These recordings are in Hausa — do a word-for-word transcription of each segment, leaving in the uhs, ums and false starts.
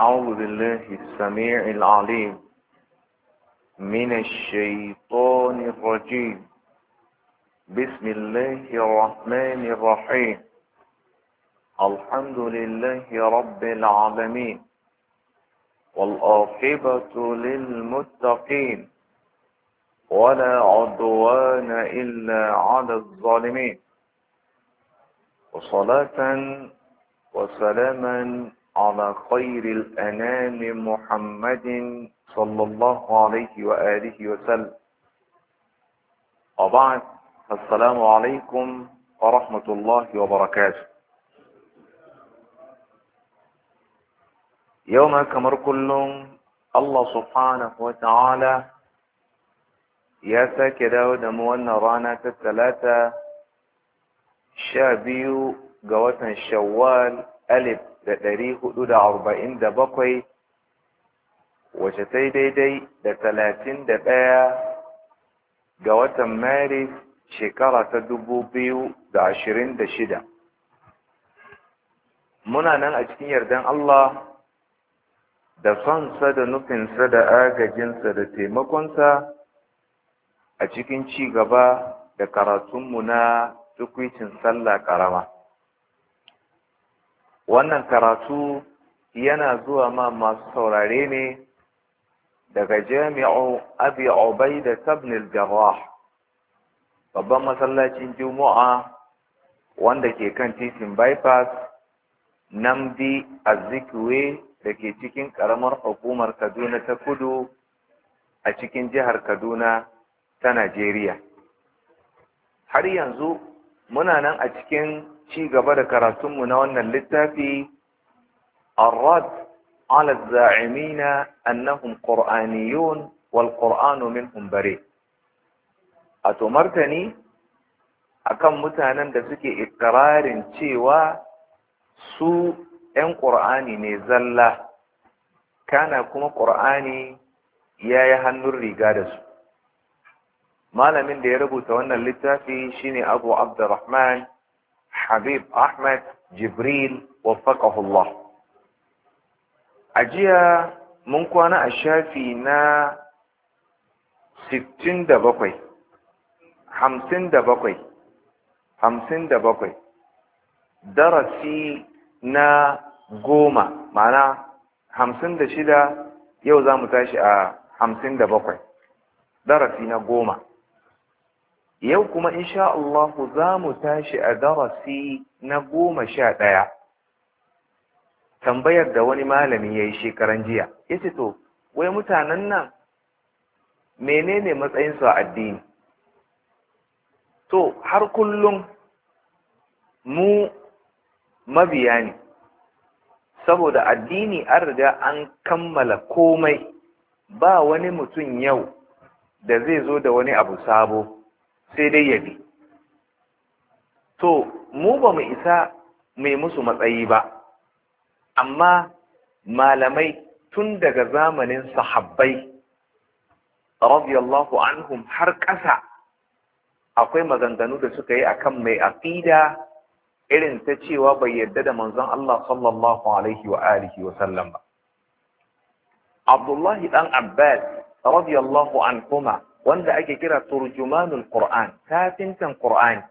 أعوذ بالله السميع العليم من الشيطان الرجيم. بسم الله الرحمن الرحيم. الحمد لله رب العالمين، والعاقبة للمتقين، ولا عدوان إلا على الظالمين، وصلاة وسلاما على خير الأنام محمد صلى الله عليه وآله وسلم. وبعد، السلام عليكم ورحمة الله وبركاته. يوم كمر كلهم الله سبحانه وتعالى يا ساكدا ودمونا رانا الثلاثة شابيو قوة شوال ألف da ɗari hudu da arba'in da bakwai, wace ta daidai da talatin da ɗaya ga watan maris shekara ta dubu biyu da ashirin da shida. Muna nan a cikin yardan Allah da sonsa da nufinsa da agajinsa da taimakonsa a cikin ci gaba da karatunmu na tukwicin sallah ƙarama. Wannan karatu yana zuwa ma masu saurare ne daga jami'u Abi Ubaida ibn al-Jarrah, babban masallacin Juma'a wanda ke kan titin bypass Namdi Azikiwe da ke cikin karamar hukumar Kaduna ta Kudu a cikin jihar Kaduna ta Najeriya. Har yanzu muna nan a cikin ci gaba da karatunmu na wannan littafi الرد على الزاعمين أنهم قرآنيون والقرآن منهم بريء. أتمرتني akan mutanen da suke ikrarin cewa su ‘yan ƙur'ani ne zalla, kana kuma ƙur'ani ya yi hannun riga da su. Malamin da ya rubuta wannan littafi shine Abu Abdurrahman Habib Ahmad Jibril waffaqahullah. A jiya mun kwana a shafi na sittin da bakwai, hamsin da bakwai, hamsin da bakwai, darasi na goma, ma'ana hamsin da shida, yau za mu tashi a hamsin da bakwai, darasi na goma. Yau kuma insha Allah za mu tashi a darasi na goma sha ɗaya. Tambayar da wani malami ya yi shekaran jiya, ya ce to, wai mutanen nan menene matsayinsu a addini? To, har kullum mu mabiya ne, saboda addini an riga an kammala komai, ba wani mutum yau da zai zo da wani abu sabo. Sai dai ya bi. To, mu ba mu isa mai musu matsayi ba, amma malamai tun daga zamanin sahabbai, radiyallahu anhum har ƙasa, akwai maganganu da suka yi akan mai aqida irin ta cewa bai yarda da manzon Allah sallallahu alaihi wa alihi wa sallam ba. Abdullahi dan Abbas, radiyallahu anhuma, wanda ake kira turjumanul Qur'an, tafintan Qur'ani,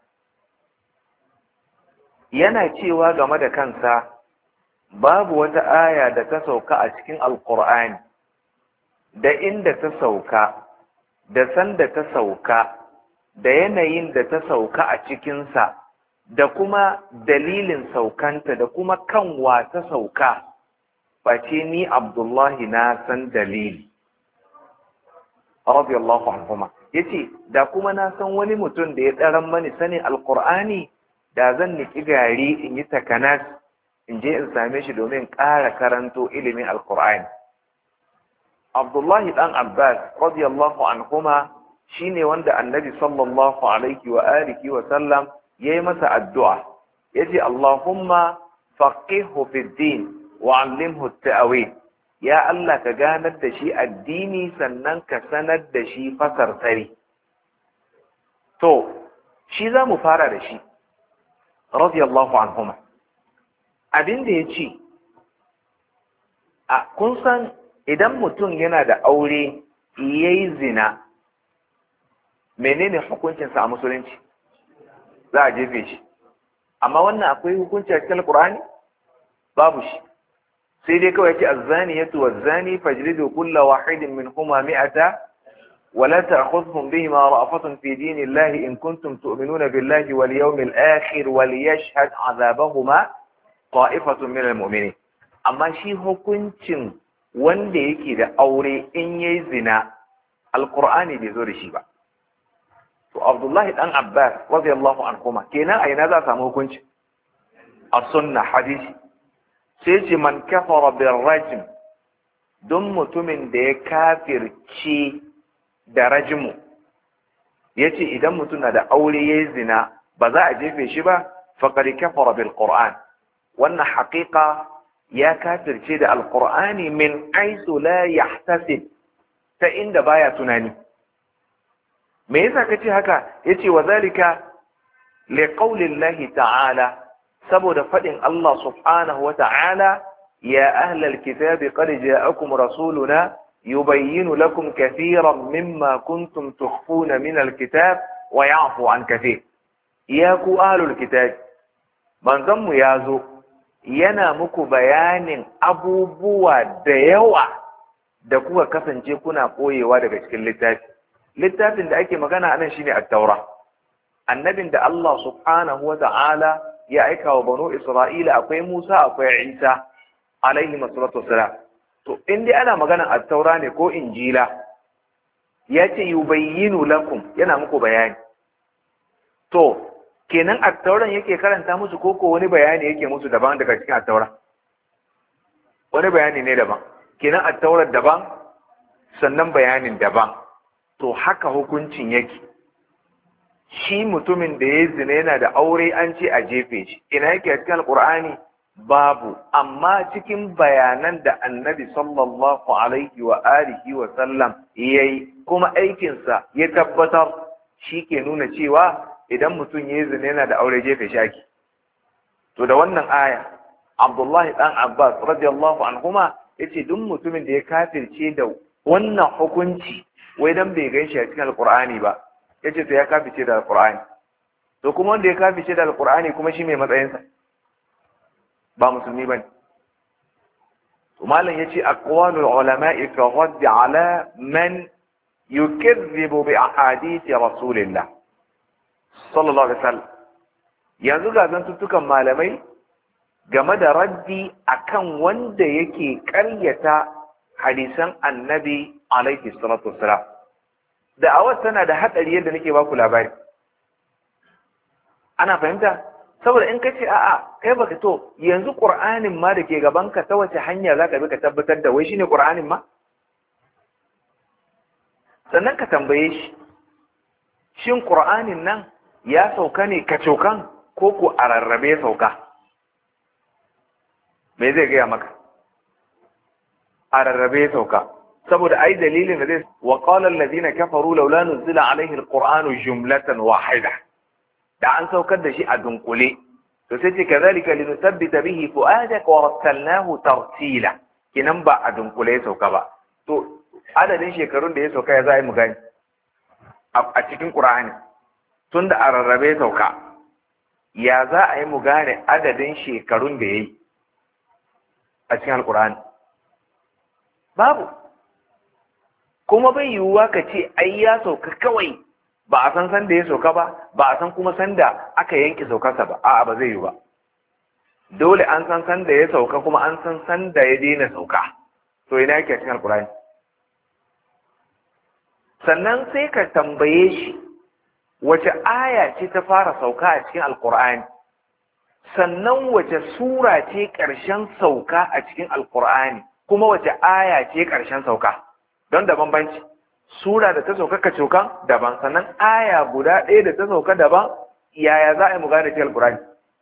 yana cewa game da kansa babu wata aya da ta sauka a cikin Al-Qur'ani, da inda ta sauka, da sanda ta sauka, da yanayin da ta sauka a cikinsa, da kuma dalilin saukanta, da kuma kanwa ta sauka, face ni Abdullahi na san dalili. radiyallahu anhuma, yace da kuma na san wani mutum da ya tsaran mani sanin alqur'ani, da zan niki gari in yi takanas in je in same shi domin ƙara karanto ilimin alqur'ani. Abdullahi dan Abbas radiyallahu anhuma shine wanda Annabi sallallahu alaihi wa alihi wa sallam yayi masa addu'a, yace Allahumma faqihhu fid din wa 'allimhu at-ta'wil. Ya Allah ka ganar da shi addini sannan ka sanar da shi fasartari. To, shi za mu fara da shi, radiyallahu anhuma. Abin da ya ce, a kun san idan mutum yana da aure yayi zina menene hukuncinsa a musulunci? Za a jefe shi. Amma wannan akwai hukunci a cikin alqur'ani? Babu shi. sai dai kawai ce az-zaniyatu waz-zani fajlidu kulla wahidin minhuma mi'ata ولا تأخذهم بهما رأفة في دين الله إن كنتم تؤمنون بالله واليوم الآخر وليشهد عذابهما طائفة من المؤمنين. أما شي hukuncin wanda yake da aure in yayi zina alqur'ani bai zo da shi ba. To Abdullah dan Abbas radiyallahu anhuma kenan a ina za a samu hukunci? A sunna hadisi. Sai ce man kafara bir rajm, don mutumin da ya kafirci da rajmu, yace idan mutum na da aure yayi zina ba za a jefe shi ba, faqad kafara bil qur'an. Wannan haqiqa ya kafirce da alqur'ani min aisu la yahtasib, ta inda baya tunani. Me yasa kace haka? Yace wa zalika li qawli Allah ta'ala, saboda fadin Allah subhanahu wa ta'ala, ya ahlal kitabi qad ja'akum rasuluna yubayyinu lakum kathiran mimma kuntum tukhfuna min alkitab wa ya'fu an kathir. Ya ku ahlul kitab, manzon mu yazo yana muku bayanin abubuwa da yawa da kuka kasance kuna koyewa daga cikin littafi. Littafin da ake magana anan shine at-taura, annabin da Allah subhanahu wa ta'ala ya aika wa banu Isra'ila akwai Musa akwai Isa alaihi wasallatu wassalam. To in dai ana magana at-taura ne ko injila, yace yubayyinu lakum, yana muku bayani. To kenan at-tauran yake karanta musu koko wani bayani yake musu daban daga cikin at-taura? Wani bayani ne daban. Kenan at-taurar daban sannan bayanin daban. To haka hukuncin yake. Shi mutumin da ya zina yana da aure an ce a jefe shi. Ina yake a cikin Alƙur'ani? Babu. Amma cikin bayanan da Annabi sallallahu alaihi wa alihi wa sallam yayi kuma aikinsa ya tabbatar, shi ke nuna cewa idan mutum ya zina yana da aure jefe shi ake. To da wannan aya Abdullahi dan Abbas radiyallahu anhuma yace duk mutumin da ya kafirce da wannan hukunci wai dan bai ganshi a cikin Alƙur'ani ba, yace to ya kafice da Alƙur'ani. To kuma wanda ya kafice da Alƙur'ani kuma shi mai matsayinsa ba musulmi bane. To malam yace aqwalul ulama'i fi radd ala man yukazzibu bi ahadith rasulillah sallallahu alaihi wasallam. Yanzu ga zantuttukan malamai game da raddi akan wanda yake ƙaryata hadisan annabi alaihi salatu wassalam. Da'awar tana da hatsari yadda nake baku labari. Ana fahimta? Saboda in kace a'a kai baka to yanzu Qur'anin ma da ke gaban ka ta wace hanya zaka bi ka tabbatar da wai shine Qur'anin ma? Sannan ka tambaye shi, shin Qur'anin nan ya sauka ne kacokan ko ko a rarrabe sauka? Me zai gaya maka? A rarrabe sauka. saboda ai dalilin da zai wa qala alladhina kafaru laula nuzila alaihi alqur'anu jumlatan wahida, da an saukar da shi a dunkule. To sai ce kazalika linuthabbita bihi fu'adaka wa rattalnahu tartila, kinan ba a dunkule ya sauka ba. To adadin shekarun da ya sauka ya zai mu gani a cikin Qur'ani, tunda a rarrabe sauka, ya za a yi mu gane adadin shekarun da yayi a cikin Al-Qur'ani? Babu. Kuma bai yiwuwa ka ce ai ya sauka kawai ba a san san da ya sauka ba, ba a san kuma san da aka yanke saukarsa ba. A'a, ba zai yiwu ba. Dole an san san da ya sauka kuma an san san da ya daina sauka. To ina yake cikin Alƙur'ani? Sannan sai ka tambaye shi wace aya ce ta fara sauka a cikin Alƙur'ani, sannan wace sura ce ƙarshen sauka a cikin Alƙur'ani, kuma wace aya ce ƙarshen sauka. Don da bambanci, sura da ta sauka kacokan daban, sannan aya guda ɗaya da ta sauka daban. Yaya za a yi mu gane cikin Alƙur'ani?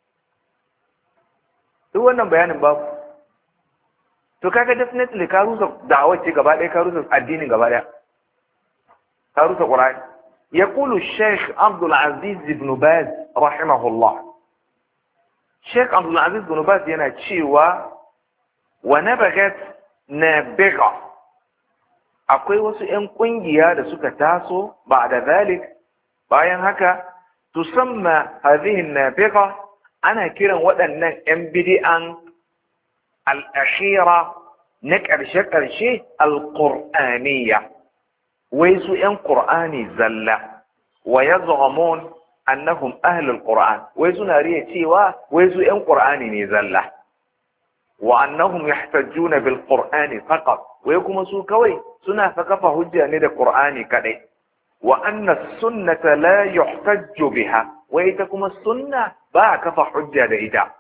Duk wannan bayanin babu. To kaga definitely ka rusa da'awar ce gaba ɗaya, ka rusa addinin gaba ɗaya, ka rusa Qur'ani. Yaqulu Sheikh Abdul Aziz ibn Baz rahimahullah. Sheikh Abdul Aziz ibn Baz yana cewa wa nabagat nabiga, akwai wasu ‘yan ƙungiya da suka taso ba da zalik, bayan haka tusamma hadhihi nabiga, ana kiran waɗannan ‘yan bidi'an al'ashira na ƙarshe-ƙarshe al-ƙur'aniya, wai su ‘yan ƙur'ani zalla, wa ya zamun annahum ahlul ƙur'an, wai suna riya cewa wai su ‘yan ƙur'ani ne zalla, wa annahum yahtajjuna bil ƙur'ani faqat, wai kuma su kawai suna fa kafa hujja ne da ƙur'ani kaɗai, wa anna sunnata la yuhtajju biha, wai ita kuma sunna ba a kafa hujja da ita.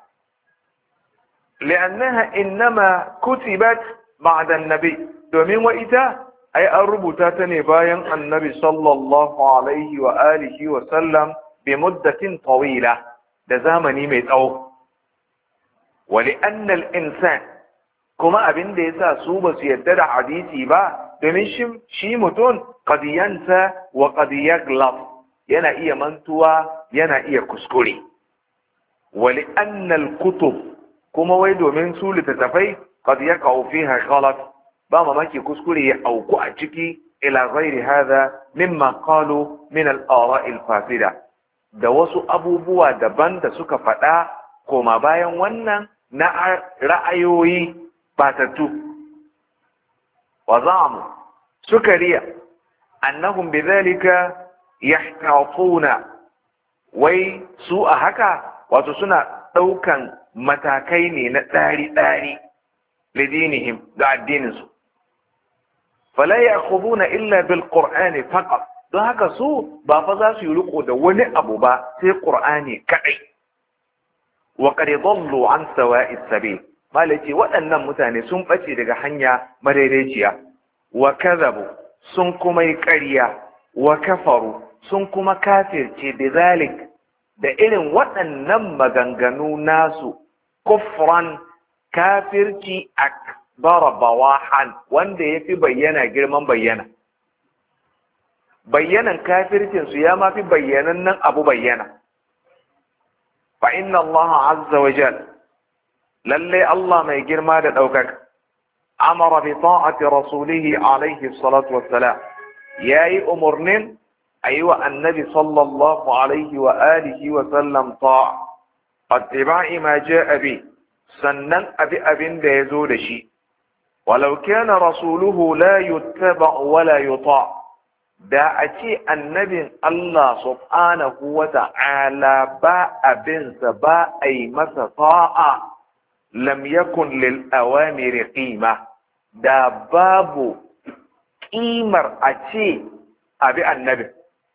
لأنها إنما كتبت بعد النبي domin wa ita ai an rubuta ta ne bayan annabi sallallahu alaihi wa alihi wa sallam bi muddatin tawila da zamani mai tsawo wa li'anna al-insan kuma abin da yasa su ba su yadda da hadisi ba domin shi shi mutum qad yansa wa qad yaglab, yana iya mantuwa yana iya kuskure. wa li'anna al-kutub, kuma wai domin su littattafai qad yaqa'u fiha ghalat, ba mamaki kuskure ya auku a ciki, ila ghairi hadha mimma qalu min al-ara'i al-fasida, da wasu abubuwa daban da suka faɗa koma bayan wannan na ra'ayoyi batattu. wa za'amu, suka riya annahum bidhalika yahtafuna, wai su a haka wato suna ɗaukan matakai ne na ɗari-ɗari lidinihim ga addininsu. fala ya'khuduna illa bil qur'ani faqat, don haka su ba fa za su yi riko da wani abu ba sai qur'ani kadai. wa qad dallu an sawa'is sabil, malaci waɗannan mutane sun bace daga hanya madaidaiciya. wa kadhabu, sun kuma yi ƙarya. wa kafaru, sun kuma kafirce bizalik, da irin waɗannan maganganu nasu, kufran, kafirci akbar bawahan, wanda ya fi bayyana girman bayyana. Bayyanan kafircinsu ya mafi bayyanan nan abu bayyana. fa inna Allah azza wa jal, lallai Allah mai girma da ɗaukaka, amara bi ta'ati rasulihi alaihi salatu wassalam, yayi umurnin ayi wa annabi sallallahu alaihi wa alihi wa sallam ta'a, attiba'i ma ja'a bi, sannan abi abin da yazo da shi. walau kana rasuluhu la yuttaba wa la yuta, da a ce annabin Allah subhanahu wa ta'ala ba abinsa ba a yi masa ta'a, lam yakun lil awamiri qima, da babu ƙimar a ce abi annabin.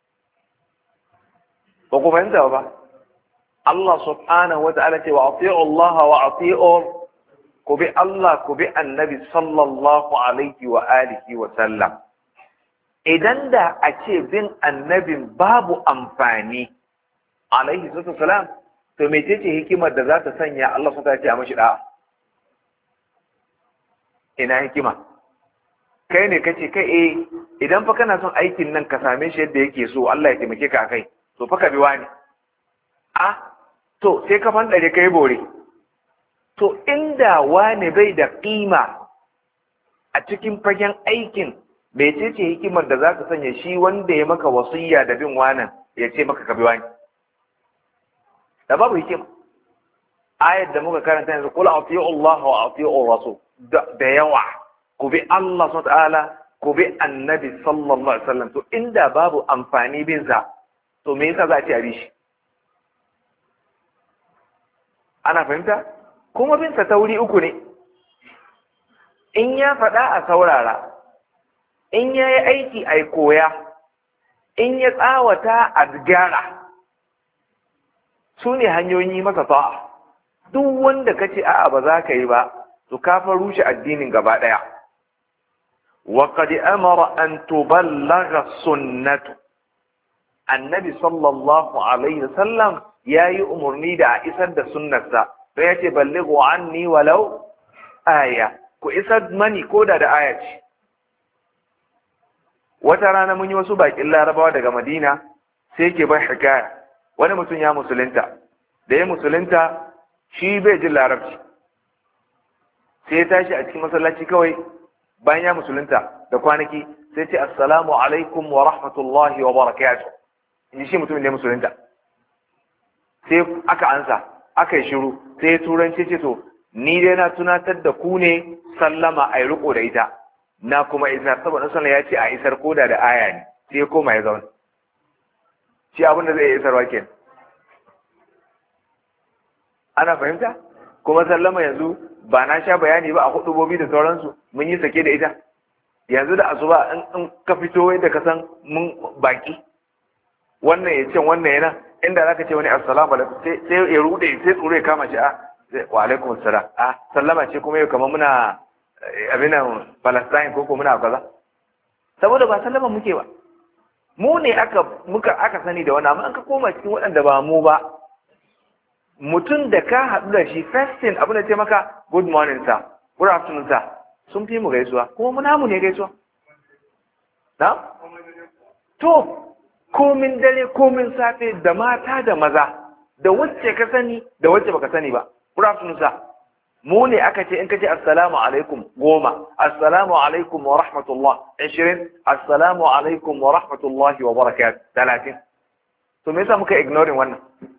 ba ku fahimta ba? Allah subhanahu wa ta'ala ce wa ati'u Allah wa ati'u, ku bi Allah ku bi annabi sallallahu alaihi wa alihi wa sallam. Idan da a ce bin annabin babu amfani alaihi sallam, to mecece hikimar da za ta sanya Allah subhanahu wa ta'ala ce a mashi da'a? Ina hikima? Kai ne kace kai eh idan fa kana son aikin nan ka same shi yadda yake so, Allah ya taimake ka akai, to fa ka bi wani. Ah, to sai ka fandare kai bore. To inda wani bai da kima a cikin fagen aikin, bai ce ce hikimar da za ka sanya shi wanda ya maka wasiyya da bin wanan ya ce maka ka bi wani. Da babu hikima. Ayat da muka karanta yanzu, qul ati'u Allah wa ati'u Rasul, da yawa ku bi Allah subhanahu wa ta'ala, ku bi annabi sallallahu alaihi wasallam. To inda babu amfani bin sa, to me yasa za a ce a bi shi? Ana fahimta? Kuma bin sa tauri uku ne. In ya faɗa a saurara, in ya yi aiki a koya, in ya tsawata a gyara, su ne hanyoyi masa ta'a. Duk wanda ka ce a'a ba za ka yi ba, to ka fa rushe addinin gaba ɗaya. Wa qad amara an tuballagha sunnatu, annabi sallallahu alaihi wasallam yayi umarni da a isar da sunnarsa, don yace ballighu anni walau aya, ku isar mani koda da aya ce. Wata rana mun yi wasu bakin larabawa daga Madina, sai yake bai hikaya, wani mutum ya musulunta, da ya musulunta shi bai jin larabci, sai ya tashi a cikin masallaci kawai bayan ya musulunta da kwanaki sai ce assalamu alaikum wa rahmatullahi wa barakatuh in shi mutumin da ya musulunta. Sai aka ansa aka yi shiru sai ya turanci ce to ni dai na tunatar da ku ne sallama a yi riko da ita na kuma isar saboda sallah ya ce a isar koda da aya ne sai ya koma ya zauna shi abin da zai yi isarwa kenan. Ana fahimta kuma sallama yanzu ba na sha bayani ba a hudubobi da sauransu mun yi sake da ita yanzu da asuba in ka fito yadda ka san mun baki wannan ya ce wannan yana inda zaka ce wani assalamu alaikum sai ya rude sai tsoro ya kama shi a wa alaikum assalam a sallama ce kuma yau kamar muna abinan Palestine ko ko muna kaza saboda ba sallama muke ba mu ne aka muka aka sani da wannan amma an ka koma cikin waɗanda ba mu ba mutum da ka haɗu da shi first thing abin da ce maka good morning sir good afternoon sir sun fi mu gaisuwa kuma mu namu ne gaisuwa na to komin dare komin safe da mata da maza da wacce ka sani da wacce baka sani ba good afternoon sir mu ne aka ce in ka ce assalamu alaikum goma assalamu alaikum wa rahmatullah ashirin assalamu alaikum wa rahmatullahi wa barakatuh talatin to me yasa muka ignoring wannan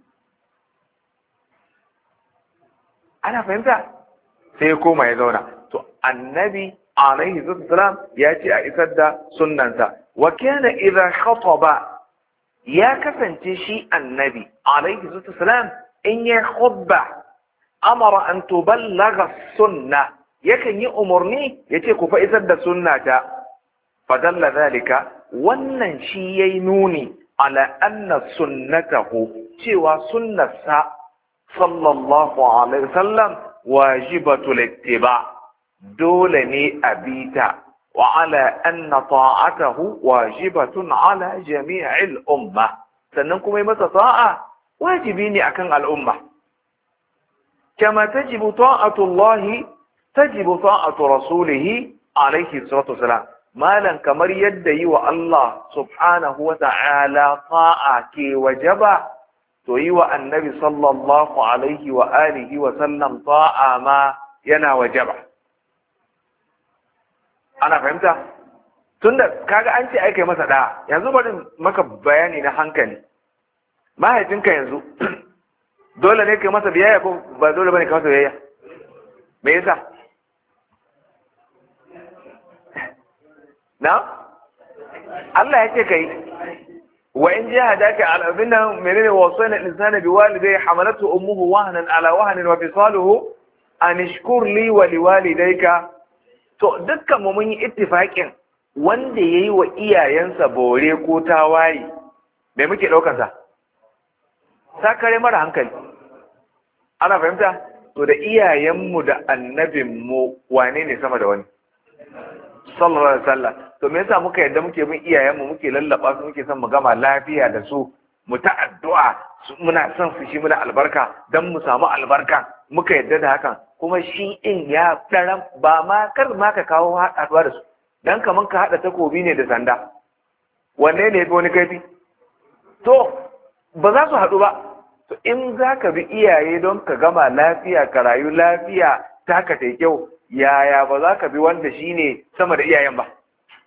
ana fahimta sai ya koma ya zauna to annabi alaihi salam ya ce a isar da sunnansa wa kana idza khataba ya kasance shi annabi alaihi salam in ya khutba amara an tuballagha sunna yakan yi umarni yace ku fa isar da sunnata fadalla zalika wannan shi yayi nuni ala anna sunnatahu cewa sunnarsa sallallahu alaihi wasallam wajibatul ittiba dole ne a bita wa ala anna ta'atahu wajibatun ala jami'il umma sannan kuma yi masa ta'a wajibi ne akan al'umma kama tajibu ta'atullahi tajibu ta'atu rasulihi alaihi salatu wasalam malan kamar yadda yi wa Allah subhanahu wa ta'ala ta'a ke wajaba to yi wa annabi sallallahu alaihi wa alihi wa sallam ta'a ma yana wajaba. Ana fahimta? Tunda kaga an ce aika masa da'a, yanzu bari maka bayani na hankali. Mahaifinka yanzu dole ne kai masa biyayya ko ba dole bane ka masa biyayya? Me yasa? Na? Allah ya ce kai وإن جاهداك على أبنه منين وصينا الإنسان بوالديه حملته أمه وهنا على وهن وفصاله أن اشكر لي ولوالديك to dukkan mu mun yi ittifaƙin wanda yayi wa iyayensa bore ko tawaye me muke daukar sa sakare mara hankali ana fahimta to da iyayenmu da annabinmu wane ne sama da wani sallallahu alaihi wasallam to me yasa muka yadda muke bin iyayenmu muke lallaba su muke son mu gama lafiya da su mu ta addu'a muna son su shi muna albarka dan mu samu albarka muka yadda da hakan kuma shi in ya daram ba ma kar ma ka kawo haɗuwa da su dan kaman ka haɗa takobi ne da sanda wanne ne wani kaifi to ba za su haɗu ba to in za ka bi iyaye don ka gama lafiya ka rayu lafiya taka ta kyau yaya ba za ka bi wanda shi ne sama da iyayen ba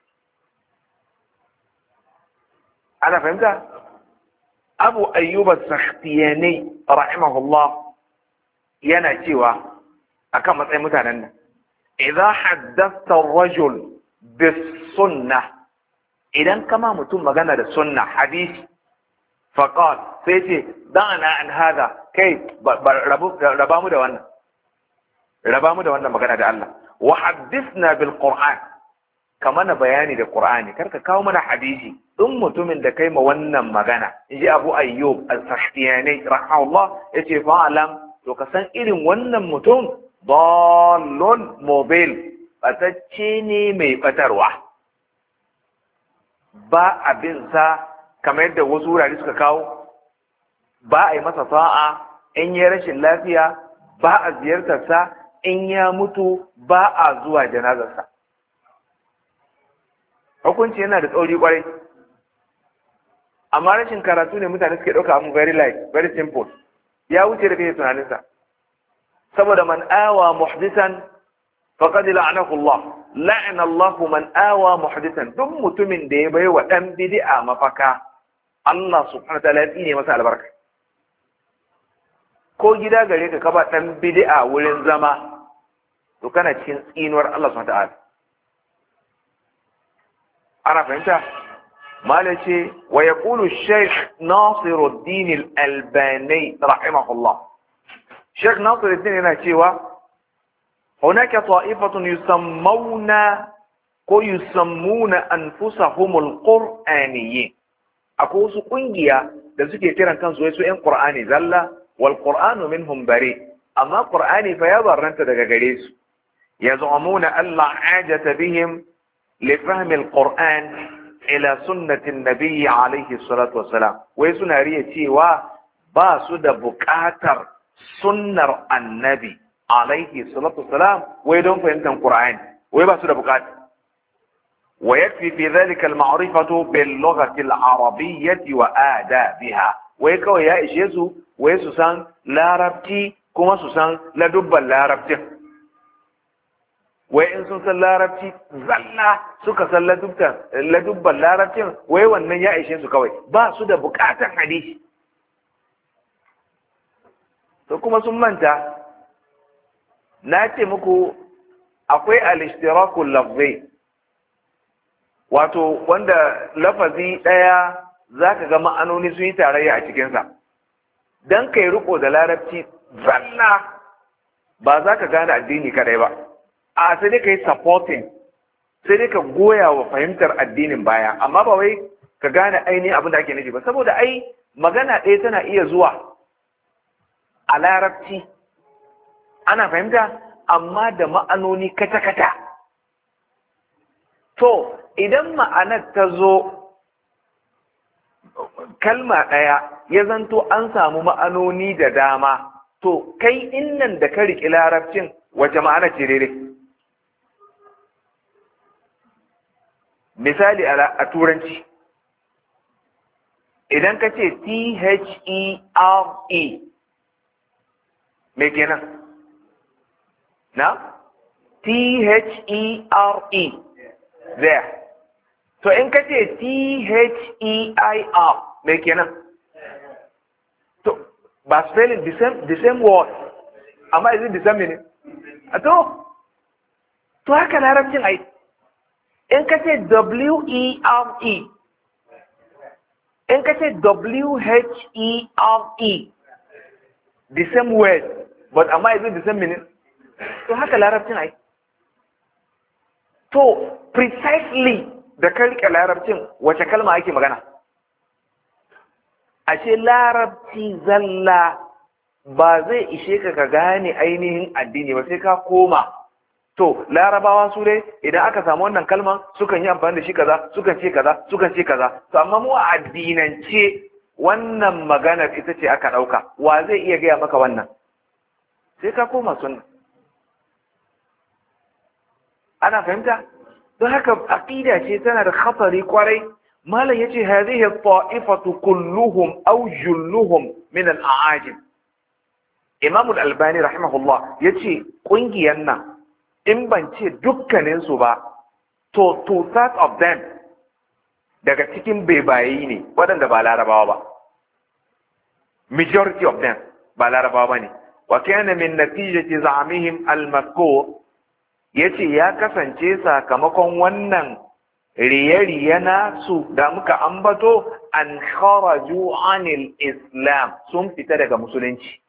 ana fahimta abu ayyuba sakhtiyani rahimahullah yana cewa akan matsayin mutanen nan idza haddatha ar-rajul bis-sunnah idan kama mutum magana da sunna hadisi faqal sai ce da'ana an hada kai raba mu da wannan raba mu da wannan magana da Allah wa haddithna bil qur'an kamana bayani da qur'ani karka kawo mana hadisi in mutumin da kai ma wannan magana inji abu ayyub as-sakhtiyani rahimahullah yace fa'alam to ka san irin wannan mutum dallun mobil batacce ne mai batarwa ba abin sa kamar yadda wasu wurare suka kawo ba a yi masa sa'a in yi rashin lafiya ba a ziyartarsa in ya mutu ba a zuwa janazarsa hukunci yana da tsauri kwarai amma rashin karatu ne mutane suke ɗauka abu very light very simple ya wuce da kai tunaninsa saboda man awa muhdisan faqad la'anahu Allah la'ana Allah man awa muhdithan, duk mutumin da ya bai wa dan bid'a mafaka Allah subhanahu wa ta'ala ya tsine masa albarka. Ko gida gare ka kaba dan bid'a wurin zama to kana cikin tsinuwar Allah subhanahu wa ta'ala. Ana fahimta? malace wa yaqulu Sheikh Nasiruddin Al-Albani rahimahullah. Sheikh Nasiruddin yana cewa hunaka ta'ifatun yusammuna ko yusammuna anfusahumul qur'aniyyin, akwai wasu kungiya da suke kiran kansu wai su ƴan Qur'ani zalla, wal Qur'anu minhum bari, amma Qur'ani fa ya barranta daga gare su. yaz'umuna alla ajata bihim li fahmi al-Qur'an ila sunnatin nabiyyi alaihi salatu wassalam, wai suna riya cewa ba su da buƙatar sunnar annabi alaihi salatu wassalam wai don fahimtar Qur'ani, wai ba su da buƙata. wa yakfi fi dhalika al-ma'rifatu bil lughati al-arabiyyati wa adabiha, wai kawai ya ishe su wai su san larabci kuma su san ladubban larabcin. wai in sun san larabci zalla suka san ladubban larabcin, wai wannan ya ishe su kawai, ba su da bukatan hadisi. to kuma sun manta na ce muku akwai al-ishtirakul lafzi, wato wanda lafazi daya zaka ga ma'anoni sun yi tarayya a cikinsa. dan kai riko da larabci zalla ba za ka gane addini kadai ba, a sai dai ka yi supporting, sai dai ka goya wa fahimtar addinin baya, amma ba wai ka gane ainihin abin da ake nufi ba, saboda ai magana ɗaya tana iya zuwa a larabci ana fahimta amma da ma'anoni kata-kata. to idan ma'anar ta zo kalma ɗaya ya zanto an samu ma'anoni da dama, to kai innan da ka riƙi larabcin wace ma'ana ce daidai? misali a turanci idan ka ce T H E R E me kenan? na? T H E R E there. to in ka ce T H E I R me kenan? to ba spelling the same, the same word amma is it the same meaning? a to to haka larabcin ai in ka ce W E R E in ka ce W H E R E the same word but amma is it the same meaning? to haka larabcin ai. to precisely da ka rike larabcin wace kalma ake magana? ashe larabci zalla ba zai ishe ka ka gane ainihin addini ba, sai ka koma. to larabawa su dai idan aka samu wannan kalman sukan yi amfani da shi kaza, sukan ce kaza, sukan ce kaza. to amma mu a addinance wannan maganar ita ce aka ɗauka. wa zai iya gaya maka wannan? sai ka koma sunna. ana fahimta? don haka aqida ce tana da khatari kwarai. malam yace hadhihi ta'ifatu kulluhum aw julluhum min al-a'ajim. Imam al-Albani rahimahullah yace kungiyan nan in ban ce dukkanin su ba, to two thirds of them daga cikin bebayi ne waɗanda ba larabawa ba. majority of them ba larabawa ba ne. wa kana min natijati za'amihim al-mazkur, yace ya kasance sakamakon wannan riye-riye nasu da muka ambato, an kharaju anil islam, sun fita daga musulunci.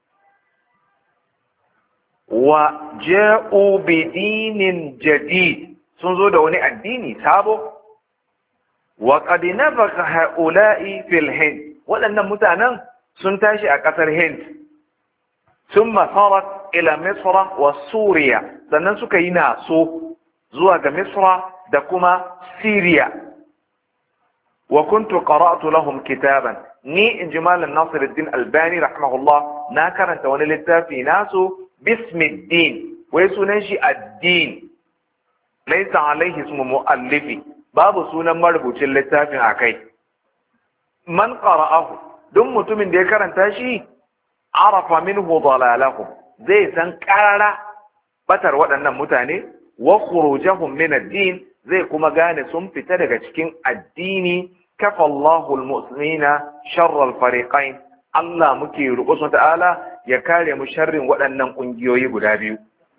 wa ja'u bi dinin jadid, sun zo da wani addini sabo. wa qad nafaka haula'i fil hind, waɗannan mutanen sun tashi a ƙasar hind. thumma sarat ila misra wa suriya, sannan suka yi naso zuwa ga misra da kuma Syria. wa kuntu qara'tu lahum kitaban, ni in ji malam Nasiruddin Albani rahimahullah na karanta wani littafi nasu bismi din, wai sunan shi addin, laysa alaihi ismu muallifi, babu sunan marubucin littafin akai. man qara'ahu, duk mutumin da ya karanta shi arafa minhu dalalahu, zai san karara batar waɗannan mutane wa khurujahum min ad-din zai kuma gane sun fita daga cikin addini. kafa Allahu al-muslimina sharra al-fariqain Allah muke roƙo subhanahu ta'ala ya kare mu sharrin waɗannan ƙungiyoyi guda biyu.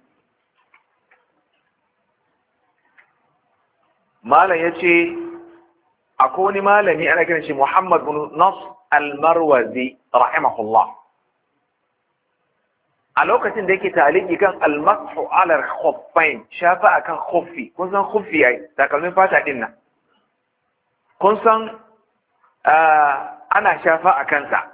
Malam yace akwai wani malami ana kiran shi Muhammad bin Nasr al-Marwazi rahimahullah. A lokacin da yake taliki kan al-mashu ala al-khuffain, shafa akan khuffi, kun san khuffi ai takalmin fata din nan. Kun san ana shafa a kansa.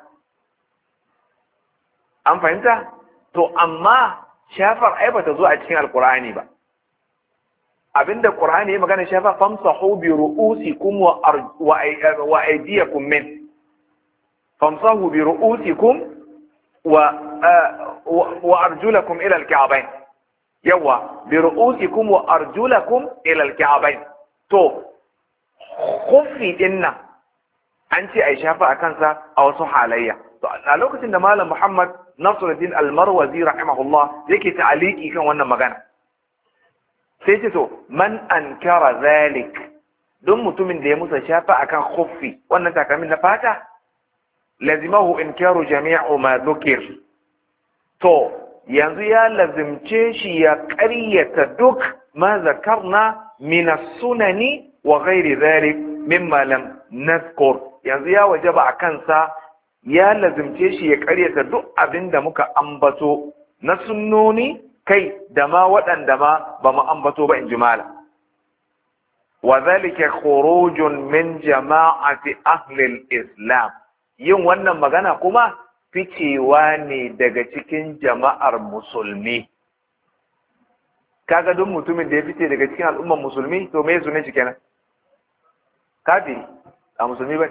An fahimta? To amma shafar ai bata zo a cikin Al-Qur'ani ba. Abinda Qur'ani ya magana shafa famsahu bi ru'usikum wa wa aydiyakum min. Famsahu bi ru'usikum wa wa arjulakum ila al-ka'bayn. Yawa bi ru'usikum wa arjulakum ila al-ka'bayn. To khuffi dinna an ce ai shafa a kansa a wasu halayya. To a lokacin da Malam Muhammad Nasiruddin Al-Marwazi rahimahullah yake ta'aliki kan wannan magana sai ce to man ankara zalik, don mutumin da ya musa shafa akan khuffi wannan takalmin na fata lazimahu inkaru jami'u ma dhukir, to yanzu ya lazimce shi ya ƙaryata duk ma zakarna min as-sunani wa ghairi dhalik mimma lam nazkur. Yanzu ya wajaba a kansa ya lazimce shi ya karyata duk abin da muka ambato na sunnoni kai da ma waɗanda ma ba mu ambato ba in ji mala. Wa zalika khurujun min jama'ati ahli islam, yin wannan magana kuma ficewa ne daga cikin jama'ar musulmi. Kaga duk mutumin da ya fice daga cikin al'ummar musulmi to me sunan shi kenan? Kafiri, a musulmi ba.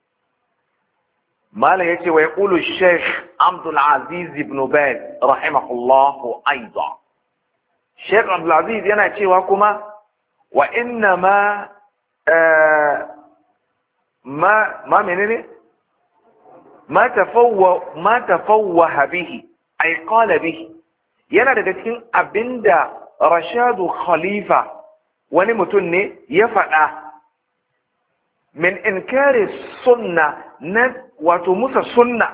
Malam yace wa yaqulu Sheikh Abdul Aziz ibn Baz rahimahullah aidan. Sheikh Abdul Aziz yana cewa kuma wa inna ma ma ma menene ma tafawwa ma tafawwa bihi ay qala bihi, yana daga cikin abinda Rashadu Khalifa wani mutum ne ya faɗa min inkari sunna na wato musa sunna,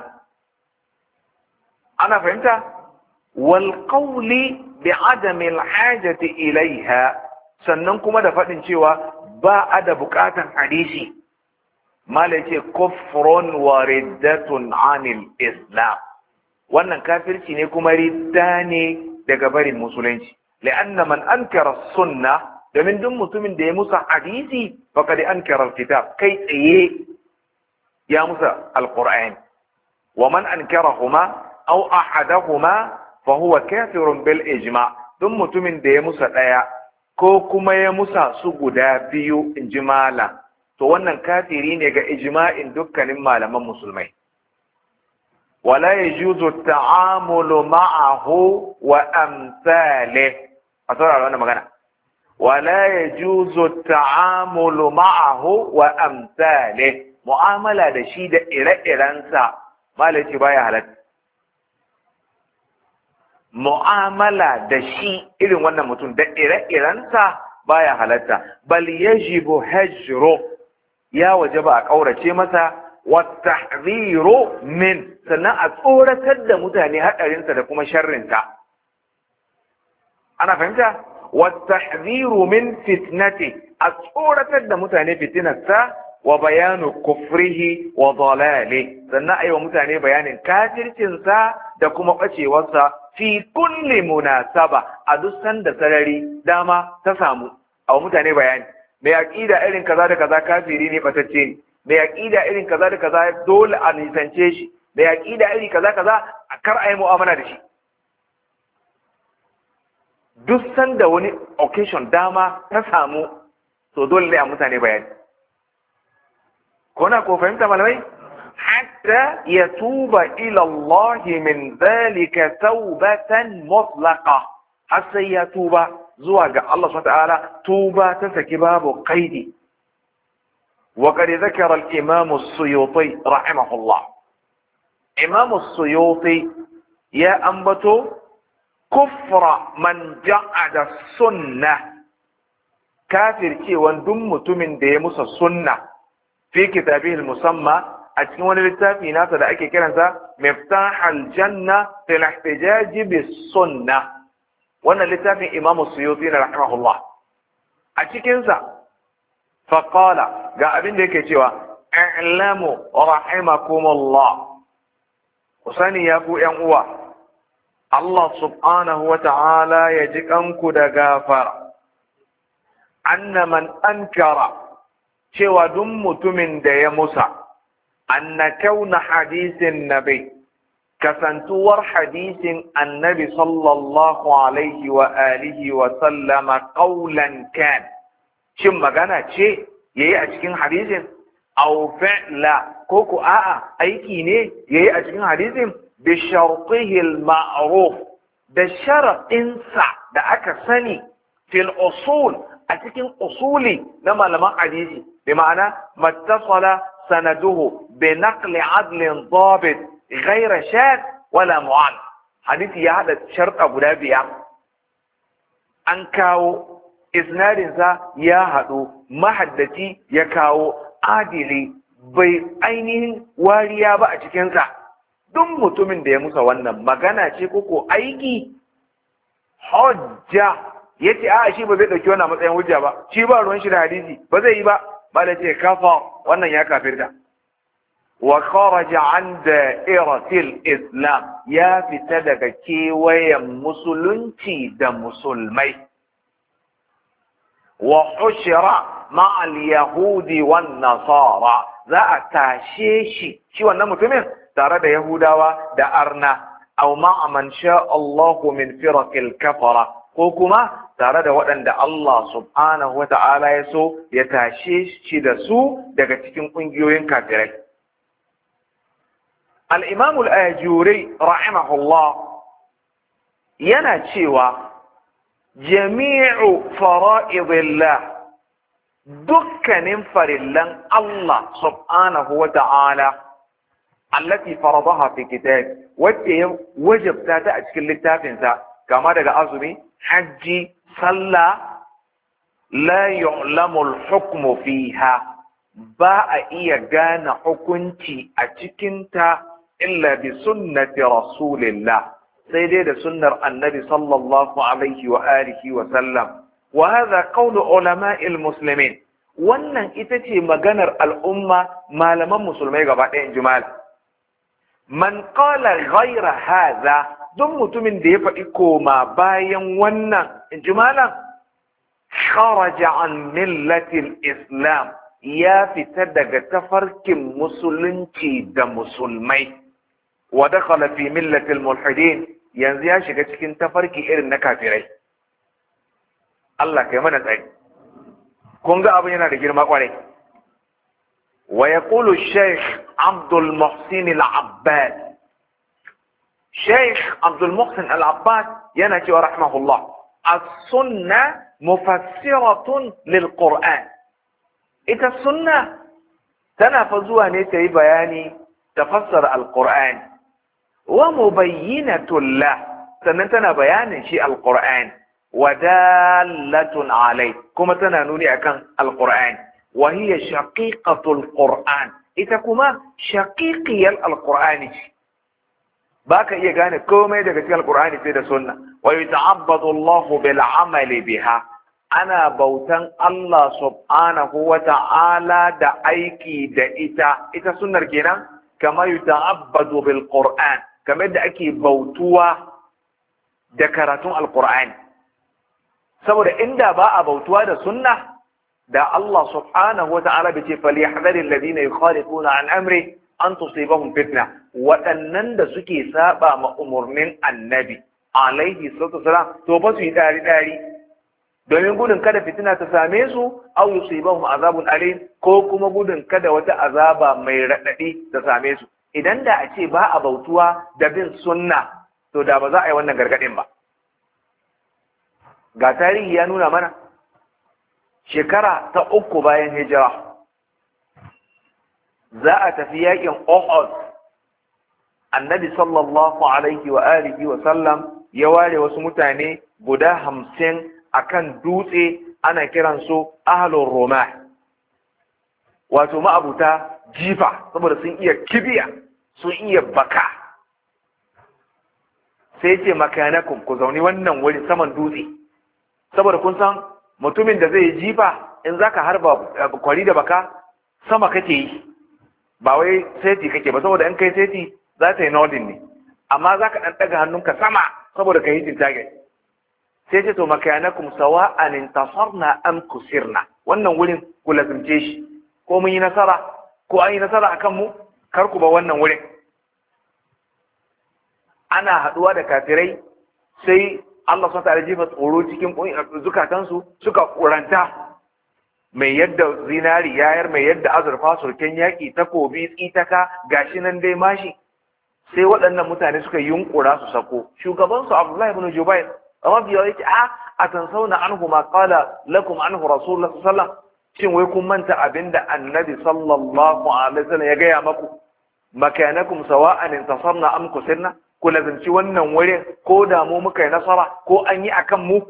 ana fahimta, wal qawli bi adami al hajati ilaiha, sannan kuma da faɗin cewa ba a da buƙatan hadisi. Mala ce kufrun wa riddatun anil islam, wannan kafirci ne kuma ridda ne daga barin musulunci. Li'anna man ankara sunna, domin duk mutumin da ya musa hadisi faqad ankara alkitab, kai tsaye ya musa alquran. Wa man ankarahuma aw ahadahuma fa huwa kafirun bil ijma, duk mutumin da ya musa daya ko kuma ya musa su guda biyu in ji mala, to wannan kafiri ne ga ijma'in dukkanin malaman musulmai. Wala yajuzu ta'amulu ma'ahu wa amsalih, a saurara wannan magana. ولا يجوز التعامل معه وامثاله, mu'amala da shi da ire-irensa malaci baya halatta. Mu'amala da shi irin wannan mutum da ire-irensa baya halatta, bal yajibu hajru, ya wajaba a kaurace masa, wa tahdhiru min, sannan a tsoratar da mutane hadarinsa da kuma sharrinsa. Ana fahimta? والتحذير من فتنته, أصورة المتاني فتنة وبيان كفره وضلاله, sannan a yi wa mutane bayanin kafircinsa da kuma ɓacewarsa fi kulli munasaba, a duk sanda sarari dama ta samu a wa mutane bayani. Mai aƙida irin kaza da kaza kafiri ne batacce ne, mai aƙida irin kaza da kaza dole a nisance shi, mai aƙida iri kaza kaza a kar a yi mu'amala da shi. Duk sanda wani occasion dama ta samu to dole ne a mutane bayani. Kona ko fahimta malamai? Hatta ya tuba ila Allah min zalika taubatan mutlaqa, har sai ya tuba zuwa ga Allah subhanahu wa ta'ala tuba ta saki babu qaidi. Wa qad zakara al-Imam as-Suyuti rahimahullah. Imam as-Suyuti ya ambato kufra man ja'ada sunna kafircewan duk mutumin da ya musa sunna fi kitabihil musamma a cikin wani littafi nasa da ake kiransa miftahal janna fil ihtijaj bis sunna. wannan littafin Imam Suyuti na rahimahullah a cikin sa fa qala ga abin da yake cewa i'lamu rahimakumullah, kusani ya ku yan uwa Allah subhanahu wa ta'ala ya ji kanku da gafara, anna man ankara cewa duk mutumin da ya musa anna kauna hadisin nabi kasantuwar hadisin annabi sallallahu alaihi wa alihi wa sallama qawlan kan, shin magana ce yayi a cikin hadisin aw fi'la ko ko a'a aiki ne yayi a cikin hadisin bi shartihi al-ma'ruf da shar'insa da aka sani fil usul a cikin usuli na malaman hadisi, bi ma'ana mattasala sanaduhu bi naqli adlin dabit ghayra shad wala mu'an. hadisi ya hada sharta guda biyar, an kawo isnadinsa ya hadu, mahaddaci ya kawo, adili bai ainihin wariya ba a cikinsa. duk mutumin da ya musa wannan magana ce koko aiki hujja yace a shi ba zai dauki wannan matsayin hujja ba, shi ba ruwan shi da hadisi ba zai yi ba, ba da ce kafa wannan ya kafirta. wa kharaja an da'iratil islam, ya fita daga kewayen musulunci da musulmai. wa hushira ma'al yahudi wan nasara, za a tashe shi shi wannan mutumin tare da yahudawa da arna, aw ma'a man sha Allahu min firaqil kafara, ko kuma tare da waɗanda Allah subhanahu wa ta'ala ya so ya tashe shi da su daga cikin ƙungiyoyin kafirai. Al-Imam al-Ajuri rahimahullah yana cewa jami'u fara'idillah, dukkanin farillan Allah subhanahu wa ta'ala allati faradaha fi kitab, wacce ya wajabta ta a cikin littafinsa, kama daga azumi, hajji, sallah, la yu'lamu al-hukmu fiha, ba a iya gane hukunci a cikinta illa bi sunnati rasulillah, sai dai da sunnar annabi sallallahu alaihi wa alihi wa sallam. wa hadha qawlu ulama'il muslimin, wannan ita ce maganar al'umma malaman musulmai gaba ɗaya in jimal. man qala ghayra hadha, duk mutumin da ya faɗi koma bayan wannan in ji malam kharaja an millatil islam, ya fita daga tafarkin musulunci da musulmai. wa dakhala fi millatil mulhidin, yanzu ya shiga cikin tafarki irin na kafirai. Allah kai mana tsari. kun ga abin yana da girma kwarai. wa yaqulu shaykh Abdul Muhsin al-Abbad, Sheikh Abdul Muhsin al-Abbad yana cewa rahimahullah, as-sunna mufassiratun lil-Qur'an, ita sunna tana fa zuwa ne ta yi bayani ta fassara al-Qur'an, wa mubayyinatun la, sannan tana bayanin shi al-Qur'an, wa dallatun alai, kuma tana nuni akan al-Qur'an, wa hiya shaqiqatul Qur'an, ita kuma shaqiqiyal al-Qur'ani ce. ba ka iya gane komai daga cikin alkur'ani sai da sunna. wa yuta'abbadu Allahu bil amali biha, ana bautan Allah subhanahu wa ta'ala da aiki da ita, ita sunnar kenan, kama yuta'abbadu bil qur'an, kamar da ake bautuwa da karatun alkur'ani. saboda inda ba a bautuwa da sunna, da Allah subhanahu wa ta'ala bai ce falyahdharil ladina yukhalifuna an amri an tusibahum fitna, waɗannan da suke saba ma umarnin annabi alaihi salatu wasalam, to ba su yi dari dari domin gudun kada fitina ta same su, aw yusibahum azabun alim, ko kuma gudun kada wata azaba mai raɗaɗi ta same su. idan da a ce ba a bautuwa da bin sunna, to da ba za a yi wannan gargaɗin ba. ga tarihi ya nuna mana shekara ta uku bayan hijira za a tafi yakin Uhud. annabi sallallahu alaihi wa alihi wa sallam ya ware wasu mutane guda hamsin akan dutse ana kiransu ahlur roma, wato ma'abuta jifa, saboda sun iya kibiya sun iya baka. sai ce makanakum, ku zauni wannan wuri saman dutse, saboda kun san mutumin da zai jifa in zaka harba kwari da baka sama kake yi, ba wai seti kake ba, saboda in kai seti za ta yi nodding ne, amma zaka dan daga hannunka sama saboda ka yi target. sai ce to makanakum sawa'an intasarna am kusirna, wannan wurin ku lazimce shi, ko mun yi nasara ko an yi nasara akan mu, kar ku ba wannan wurin. ana haduwa da kafirai sai Allah subhanahu wa ta'ala jefa tsoro cikin zukatansu, suka kuranta, mai yadda zinari yayar, mai yadda azurfa, surken yaki, takobi, tsitaka, gashi nan dai mashi. sai waɗannan mutane suka yunkura su sako. shugabansu Abdullahi ibn Jubair rabbi ya ce a atansauna anhu ma qala lakum anhu rasulullah sallallahu alaihi wasallam, shin wai kun manta abinda annabi sallallahu alaihi wasallam ya gaya maku, makanakum sawa'an intasarna am kusirna, ku lazimci wannan wurin ko da mu muka yi nasara ko an yi akan mu.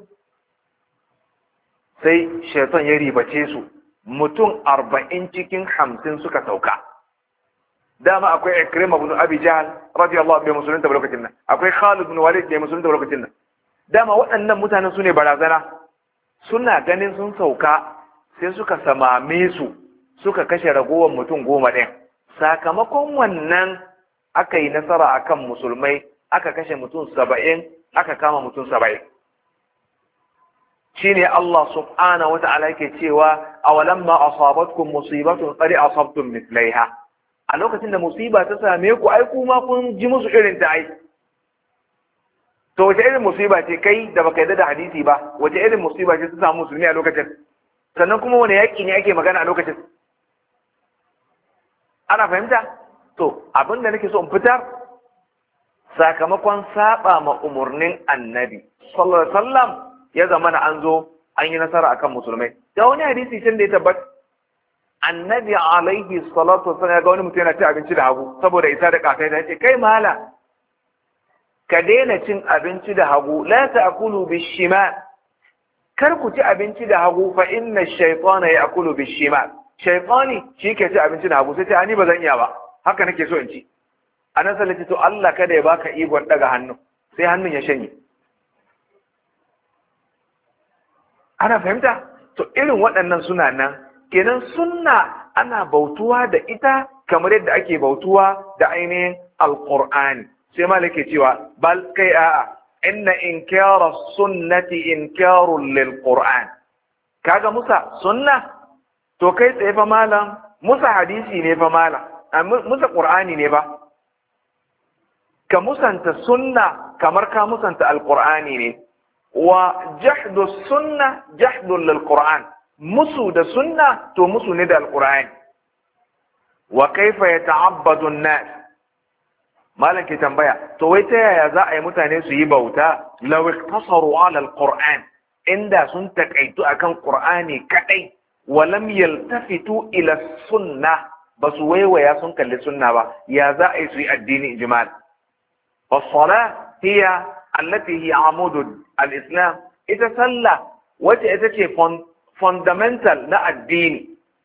sai shaitan ya ribace su, mutum arba'in cikin hamsin suka sauka. dama akwai Ikrima ibn Abi Jahl radiyallahu anhu musulunta a lokacin nan, akwai Khalid ibn Walid da musulunta a lokacin nan. dama waɗannan mutanen su ne barazana, suna ganin sun sauka sai suka samame su, suka kashe ragowar mutum goma ɗin. sakamakon wannan aka yi nasara akan musulmai, aka kashe mutum saba'in, aka kama mutum saba'in. shine Allah subhanahu wata'ala yake cewa awalamma asabatkum musibatun qad asabtum mithlaiha, a lokacin da musiba ta same ku ai kuma kun ji musu irin ta ai. to wace irin musiba ce kai da baka yarda da hadisi ba, wace irin musiba ce ta samu musulmi a lokacin? sannan kuma wani yaƙi ne ake magana a lokacin? ana fahimta? to abinda nake so in fitar, sakamakon saba ma umurnin annabi sallallahu alaihi wasallam ya zama na an zo an yi nasara akan musulmai. da wani hadisi can da ya tabbata annabi alaihi salatu wasallam ya ga wani mutum yana ci abinci da hagu saboda isa da kakai, ta ce kai mala ka daina cin abinci da hagu, la ta'kulu bishimal, kar ku ci abinci da hagu, fa inna shaytana ya'kulu bishimal, shaytani shi ke ci abinci da hagu. sai ce ani ba zan iya ba, haka nake so in ci. anan sallati to Allah kada ya baka igon daga hannu, sai hannun ya shanye. ana fahimta? to irin waɗannan suna nan. kenan sunna ana bautuwa da ita kamar yadda ake bautuwa da ainihin alqur'ani. sai malike cewa bal kai a'a, inna inkara sunnati inkarun lil qur'an. kaga musa sunna, to kai tsaye fa malam musa hadisi ne fa malam, musa qur'ani ne ba. ka musanta sunna kamar ka musanta alqur'ani ne. wa jahdu sunna jahdun lil qur'an, musu da sunna to musu ne da alqur'ani. wa kaifa yata'abbadu an-nas, malam ke tambaya, to wai ta yaya za a yi mutane su yi bauta law iktasaru ala alquran, inda sun takaitu akan qur'ani kadai, wa lam yaltafitu ila sunna, basu waiwaya sun kalli sunna ba, ya za a yi su yi addini ijmal. was-salah hiya allati hiya amud al-islam, ita sallah wace ita ce fundamental na addini,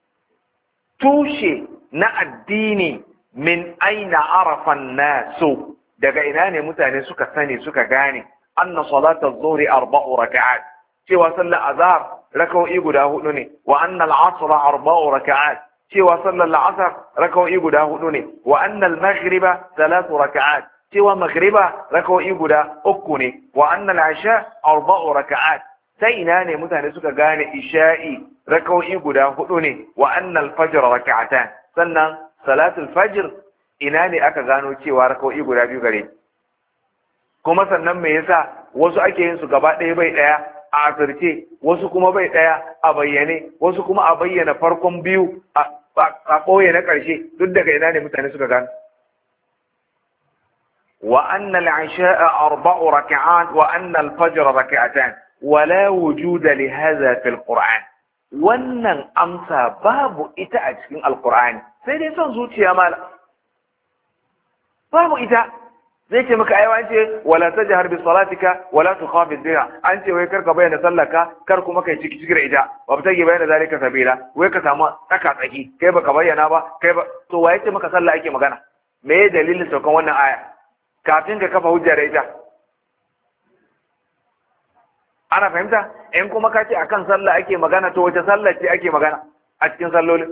tushe na addini. min aina arafa an-nasu, daga ina ne mutane suka sani suka gane anna salata adh-dhuhri arba'u raka'at, cewa sallar azhar raka'o'i guda hudu ne. wa anna al-'asr arba'u raka'at, cewa sallar al-'asr raka'o'i guda hudu ne. wa anna al-maghriba thalathu raka'at, cewa maghriba raka'o'i guda uku ne. wa anna al-'isha arba'u raka'at, sai ina ne mutane suka gane isha'i raka'o'i guda hudu ne. wa anna al-fajr raka'atan, sannan salatul fajr ina ne aka gano cewa raka'o'i guda biyu gare. kuma sannan me yasa wasu ake yin su gaba ɗaya bai ɗaya a asirce, wasu kuma bai ɗaya a bayyane, wasu kuma a bayyana farkon biyu a ɓoye na ƙarshe, duk daga ina ne mutane suka gano. wa anna al-isha'a arba'u raka'at wa anna al-fajr raka'atan wa la wujuda li hadha fi al-qur'an. wannan amsa babu ita a cikin alqur'ani, sai dai son zuciya mala, babu ita. zai ce maka aiwa an ce wala tajhar bi salatika wala tukhafit biha, an ce wai karka bayyana sallarka kar kuma kai ciki ciki da ita wa ta bayyana zalika sabila, wai ka samu tsaka tsaki kai baka bayyana ba kai ba. To waye ce maka sallah ake magana? me ya dalilin saukan wannan aya kafin ka kafa hujja da ita? Ana fahimta? In kuma ka ce akan sallah ake magana, to wace sallah ce ake magana a cikin sallolin?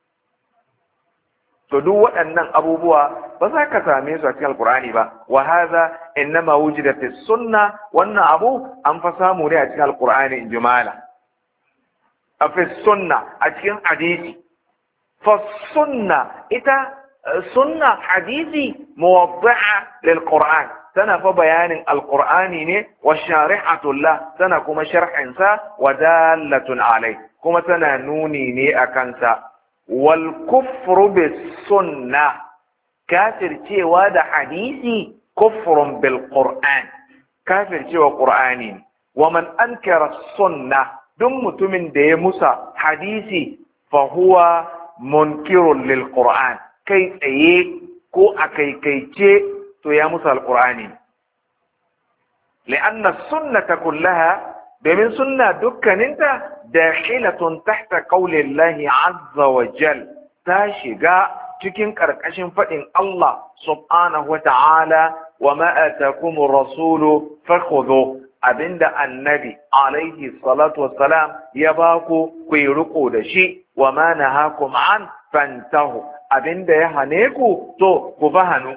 To duk waɗannan abubuwa ba za ka same su a cikin alkur'ani ba. Wa hadha innama wujida fi sunna, wannan abu an fa samu ne a cikin alkur'ani in jimala. A fi sunna a cikin hadisi. Fa sunna ita sunna hadisi muwadda'a lil qur'an, tana fa bayanin alkur'ani ne, wa shari'atullah tana kuma sharhin sa, wa dalatun alai kuma tana nuni ne akan sa. wal kufru bis sunna, kafir cewa da hadisi kufrun bil qur'an, kafir cewa qur'ani. Wa man ankara sunna, duk mutumin da ya musa hadisi fa huwa munkirun lil qur'an, kai tsaye ko a kaikaice to ya musa alqur'ani. li'anna sunnata kullaha, domin sunna dukkaninta dakhilatun tahta qaulillahi azza wa jal, ta shiga cikin karkashin fadin Allah subhanahu wa ta'ala, wa ma atakumur rasulu fakhudhu, abinda annabi alaihi salatu wassalam ya baku ku yi riko da shi, wa ma nahakum an fantahu, abinda ya hane ku to ku fahanu.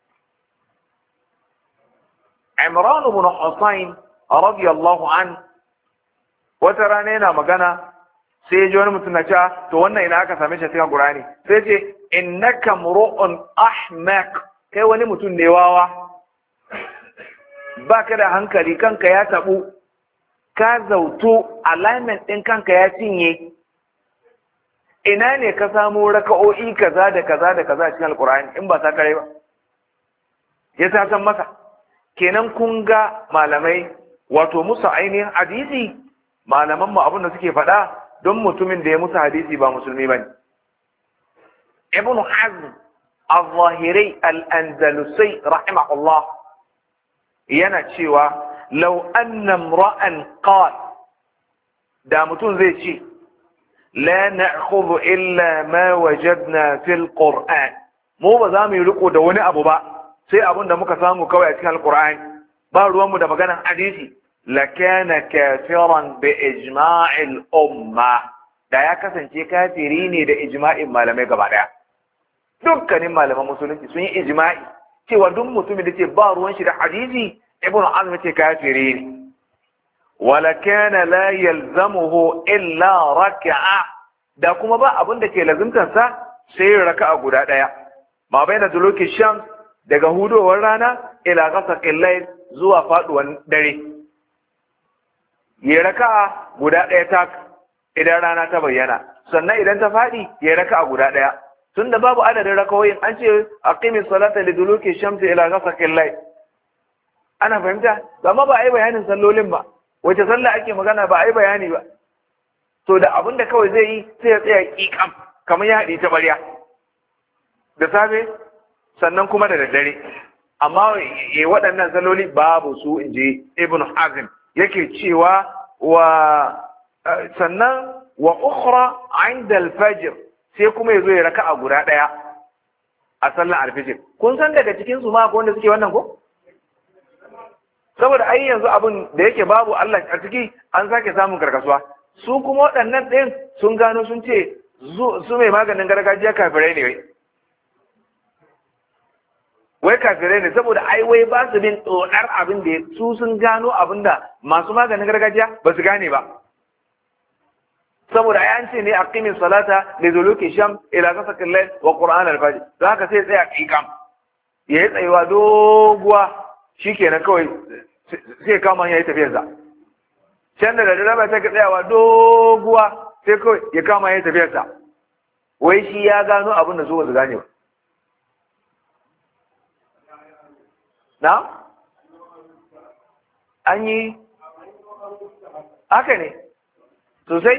Imran ibn Husayn radiyallahu an wata rana yana magana sai ya ji wani mutum na cewa to wannan ina aka same shi cikin Qur'ani, sai ce innaka mru'un ahmaq, kai wani mutum ne wawa, baka da hankali, kanka ya tabu, ka zautu, alignment din kanka ya cinye. Ina ne ka samu raka'o'i kaza da kaza da kaza cikin Qur'ani in ba sa kare ba? Ya ta san masa. Kenan kun ga malamai wato musu ainihin hadisi, malaman mu abin da suke faɗa, don mutumin da ya musu hadisi ba musulmi bane. Ibn Hazm al-Zahiri al-Andalusi rahimahullah yana cewa law anna imra'an qala, da mutum zai ce la na'khudhu illa ma wajadna fil Qur'an, mu ba za mu yi riko da wani abu ba sai abin da muka samu kawai a cikin Al-Qur'ani, ba ruwanmu da maganan hadisi, lakana kafiran bi ijma'il umma, da ya kasance kafiri ne da ijma'in malamai gaba daya. Dukkanin malaman musulunci sun yi ijma'i cewa duk mutumin da ce ba ruwan shi da hadisi, Ibn Hazm ce kafiri ne. Wala kana la yalzamuhu illa raka'a, da kuma ba abin da ke lazimtar sa sai raka'a guda daya. Ma baina duluki shams, daga hudowar rana ila ghasaqil layl, zuwa faduwan dare. Ya raka'a guda ɗaya tak idan rana ta bayyana, sannan idan ta faɗi ya raka'a guda ɗaya. Tunda babu adadin rakawoyin, an ce aqimis salata liduluki shamsi ila ghasaqil layl. Ana fahimta? Amma ba a yi bayanin sallolin ba, wace sallah ake magana ba a yi bayani ba. To da abin da kawai zai yi sai ya tsaya ƙiƙam kamar ya haɗe ta ɓarya da safe, sannan kuma da daddare. Amma ya waɗannan salloli babu su, in je Ibn Hazm yake cewa wa sannan wa ukhra inda al-fajr, sai kuma yazo ya raka'a guda daya a sallar al-fajr. Kun san daga cikin su ma akwai wanda suke wannan ko? Saboda ai yanzu abin da yake babu Allah a ciki, an sake samun karkasuwa. Su kuma waɗannan ɗin sun gano sun ce su mai maganin gargajiya kafirai ne wai. Wai kafirai ne saboda ai wai ba su bin tsonar abin da su sun gano abin da masu maganin gargajiya ba su gane ba. Saboda ai an ce ne aqimin salata li duluki sham ila ghasaqil layl wa qur'an al-fajr, don haka sai tsaya kikam ya yi tsayuwa doguwa, shikenan kawai sai kama ya yi tafiyar sa. Can da daddare ba sai ka tsayawa doguwa sai kawai ya kama ya yi tafiyar sa. Wai shi ya gano abin da su ba su gane ba. Na? An yi haka ne sosai.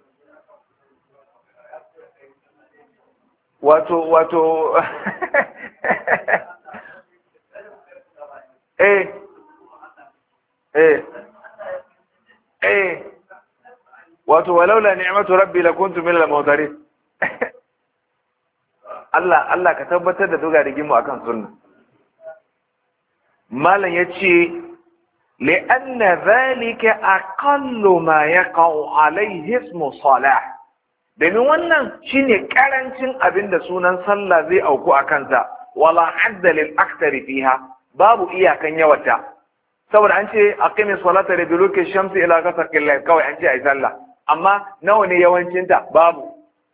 Wato wato eh eh eh wato walaula ni'matu rabbi lakuntu minal mawdarin Allah Allah ka tabbatar da doga da gimu akan sunna malan yace li'anna dhalika aqallu ma yaqa'u alayhi ismu salah domin wannan shine karancin abinda sunan sallah zai auku akan ta wala hadda lil akthari fiha babu iyakan yawata saboda an ce aqimi salata li duluki shamsi ila ghasaqil layl kawai an ce ai sallah amma nawa ne yawancin ta babu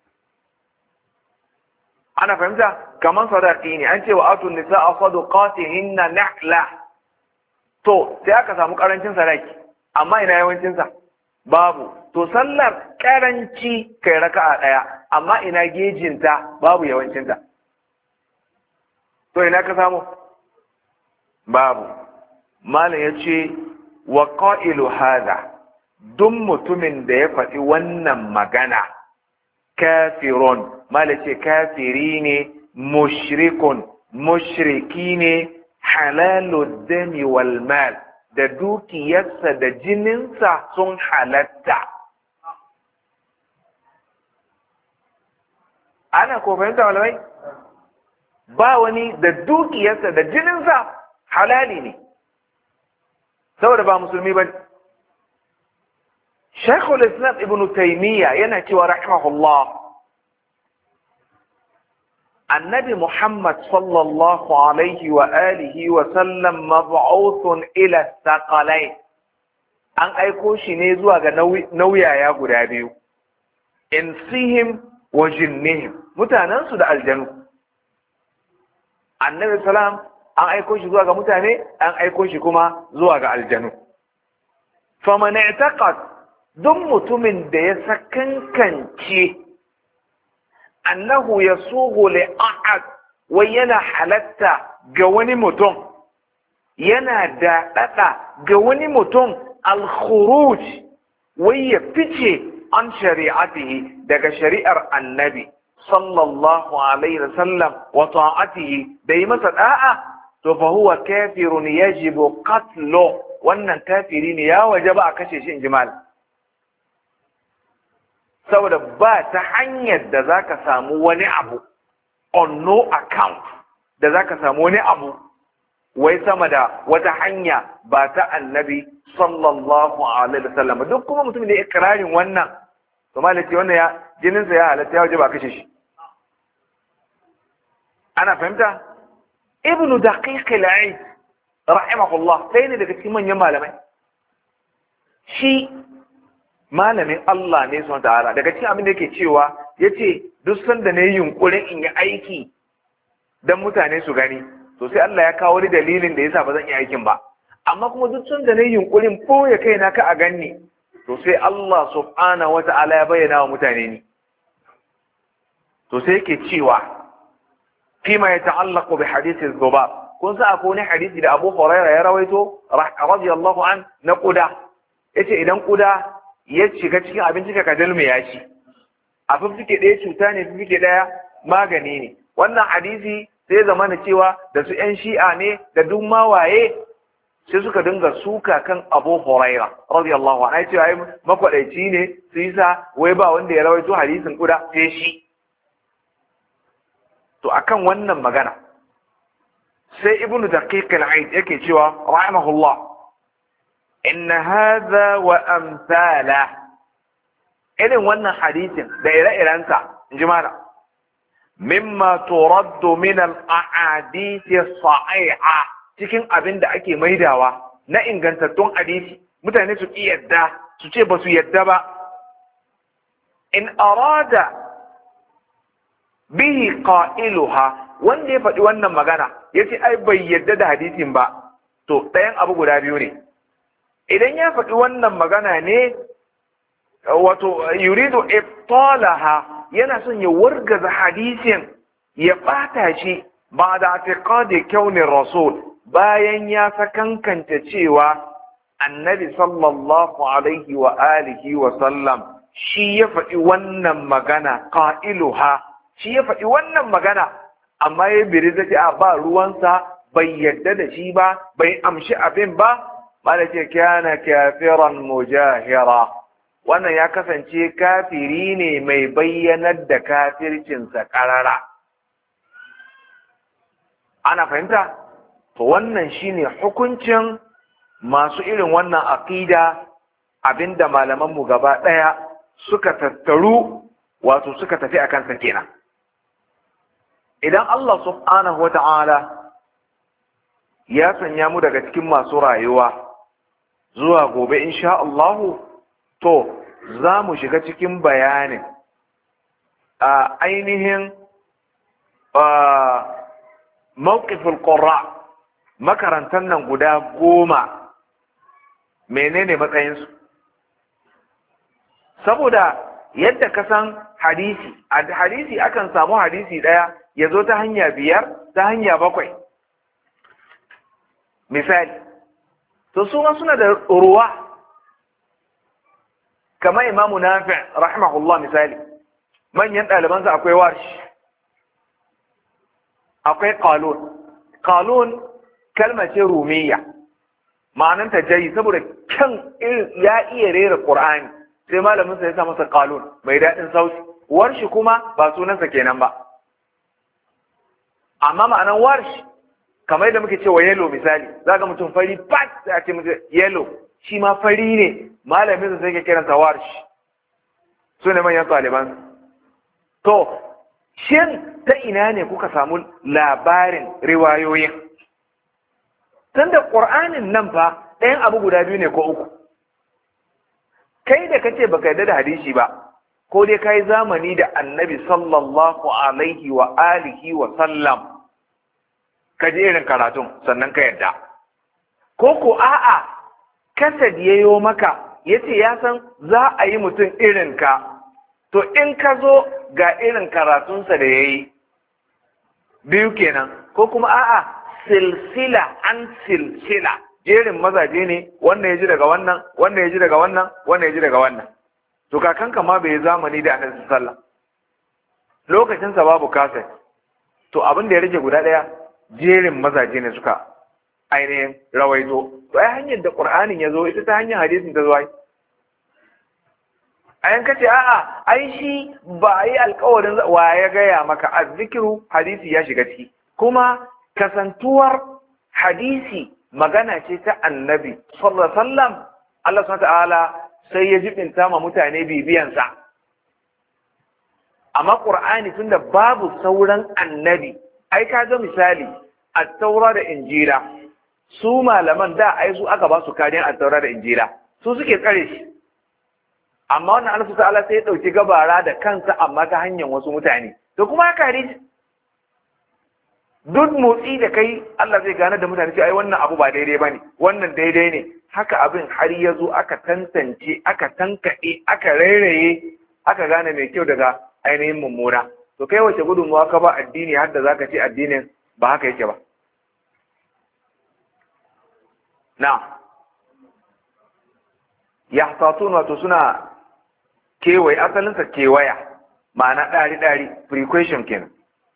ana fahimta kaman sadaqi ne an ce wa atun nisaa sadaqatihinna nahla to sai aka samu karancin sadaki amma ina yawancin sa babu to sallar karanci kai raka'a daya amma ina gejinta babu yawancin ta to ina ka samu babu malam yace wa qailu hadha duk mutumin da ya faɗi wannan magana kafirun malam ce kafiri ne mushrikun mushriki ne halalud dami wal mal da dukiyarsa da jininsa sun halatta ana ko fahimta malamai ba wani da dukiyarsa da jininsa halali ne saboda ba musulmi ba Shaykhul Islam Ibn Taymiyyah yana cewa rahimahullah Annabi Muhammad sallallahu alaihi wa alihi wa sallam mab'uthun ila thaqalain an aiko shi ne zuwa ga nauyaya guda biyu insihim wa jinnihim mutanen su da aljanu Annabi sallam an aiko shi zuwa ga mutane an aiko shi kuma zuwa ga aljanu faman i'taqad duk mutumin da ya sakankance annahu yasughu li ahad wai yana halatta ga wani mutum yana da dada ga wani mutum al-khuruj wai ya fice an shari'atihi daga shari'ar annabi sallallahu alaihi wasallam wa ta'atihi da yi masa da'a to fa huwa kafirun yajibu qatlu wannan kafiri ne ya wajaba a kashe shi in jimal saboda ba ta hanyar da zaka samu wani abu on no account da zaka samu wani abu wai sama da wata hanya ba ta annabi sallallahu alaihi wasallam duk kuma mutum da ikrarin wannan to malaki wannan ya jinin sa ya halatta ya wajaba a kashe shi ana fahimta ibnu daqiq al-aid rahimahullah sai ne daga cikin manyan malamai shi malamin Allah ne subhanahu ta'ala daga cikin abin da yake cewa yace duk sanda ne yunkurin in yi aiki dan mutane su gani to sai Allah ya kawo wani dalilin da yasa ba zan yi aikin ba amma kuma duk sanda ne yunkurin boye kaina ka a ganni to sai Allah subhanahu wa ta'ala ya bayyana wa mutane ni to sai yake cewa fima yata'allaqu bi hadith az-zubab kun sa akwai wani hadisi da Abu Hurairah ya rawaito radiyallahu an na kuda yace idan kuda ya shiga cikin abinci ka kadalme ya ci abin fike ɗaya cuta ne fike ɗaya magani ne wannan hadisi sai zama na cewa da su ƴan shi'a ne da duk mawaye sai suka dinga suka kan Abu Hurairah radiyallahu anhu ai cewa ai makwadaici ne su yasa wai ba wanda ya rawaito hadisin kuda sai shi to akan wannan magana sai ibnu daqiq al-aid yake cewa rahimahullah in hadha wa amthala irin wannan hadisin da ire-irensa inji mana mimma turaddu min al-ahadith as-sahiha cikin abin da ake maidawa na ingantattun hadisi mutane su ki yadda su ce ba su yadda ba in arada bihi qailuha wanda ya faɗi wannan magana yace ai bai yadda da hadisin ba to ɗayan abu guda biyu ne idan ya faɗi wannan magana ne wato yuridu ibtalaha yana son ya wargaza hadisin ya ɓata shi ba da atiqadi kaunin rasul bayan ya sakankanta cewa annabi sallallahu alaihi wa alihi wa sallam shi ya faɗi wannan magana qailuha shi ya faɗi wannan magana amma ya biri da ce a ba ruwansa, bai yadda da shi ba, bai amshi abin ba, mala ce kana kafiran mujahira, wannan ya kasance kafiri ne mai bayyanar da kafircinsa karara. Ana fahimta? To wannan shine hukuncin masu irin wannan aqida, abinda malaman mu gaba daya suka tattaru wato suka tafi akan sa kenan. Idan Allah subhanahu wata'ala ya sanya mu daga cikin masu rayuwa zuwa gobe insha Allah, to za mu shiga cikin bayanin a ainihin mawqiful qurra, makarantar nan guda goma menene matsayinsu. Saboda yadda ka san hadisi, a hadisi akan samu hadisi ɗaya ya zo ta hanya biyar, ta hanya bakwai misali, to su ma suna da ruwa, kamar imamu Nafi' rahimahullah misali, manyan ɗalibansa akwai Warsh, akwai Qalun. Qalun kalma ce Rumiyya, ma'ananta jayi, saboda kyan ya iya rera Qur'ani, sai malamin sa ya sa masa Qalun, mai daɗin sauti. Warshi kuma ba sunansa kenan ba, amma ma'anan Warsh kamar yadda muke cewa yellow misali, zaka mutum fari pat sai a ce mutum yellow, shi ma fari ne, malamin sa sai ke kiransa Warsh. Su ne manyan ɗaliban. To shin ta ina ne kuka samu labarin riwayoyin? Tunda Qur'anin nan fa ɗayan abu guda biyu ne ko uku. Kai da kace baka yarda da hadisi ba, ko dai kai zamani da Annabi sallallahu alaihi wa alihi wa sallam, ka je irin karatun sannan ka yarda. Ko ko a'a kasad yayo maka yace ya san za a yi mutum irin ka, to in ka zo ga irin karatunsa da yayi, biyu kenan. Ko kuma a'a silsila an silsila, jerin mazaje ne, wannan ya ji daga wannan, wannan ya ji daga wannan, wannan ya ji daga wannan. To kakanka ma bai yi zamani da Annabi sallallahu, lokacinsa babu kaset, to abin da ya rage guda ɗaya, jerin mazaje ne suka ainihin rawaito. To ai hanyar da Qur'anin ya zo ita ta hanyar hadisin ta zo ai. Ayan kace a'a ai shi ba a yi alƙawarin wa ya gaya maka, azzikiru hadisi ya shiga ciki, kuma kasantuwar hadisi magana ce ta Annabi sallallahu alaihi wasallam, Allah subhanahu ta'ala sai ya jibinta ma mutane bibiyansa. Amma Qur'ani tunda babu sauran annabi, ai kaga misali at-taura da injila, su malaman da ai su aka ba su kariyar at-taura da injila, su suke tsare shi. Amma wannan Allah ta'ala sai ya dauki gabara da kansa, amma ta hanyar wasu mutane. To kuma haka hadisi, duk motsi da kai Allah zai gane da mutane ai wannan abu ba daidai bane, wannan daidai ne. Haka abin har ya zo aka tantance, aka tankaɗe, aka rairaye, aka gane mai kyau daga ainihin mummuna. To kai wace gudunmuwa ka ba addini har da zaka ce addinin ba haka yake ba? Na yahtatun, wato suna kewaye, asalinsa kewaya, ma'ana ɗari-ɗari, frequation kenan.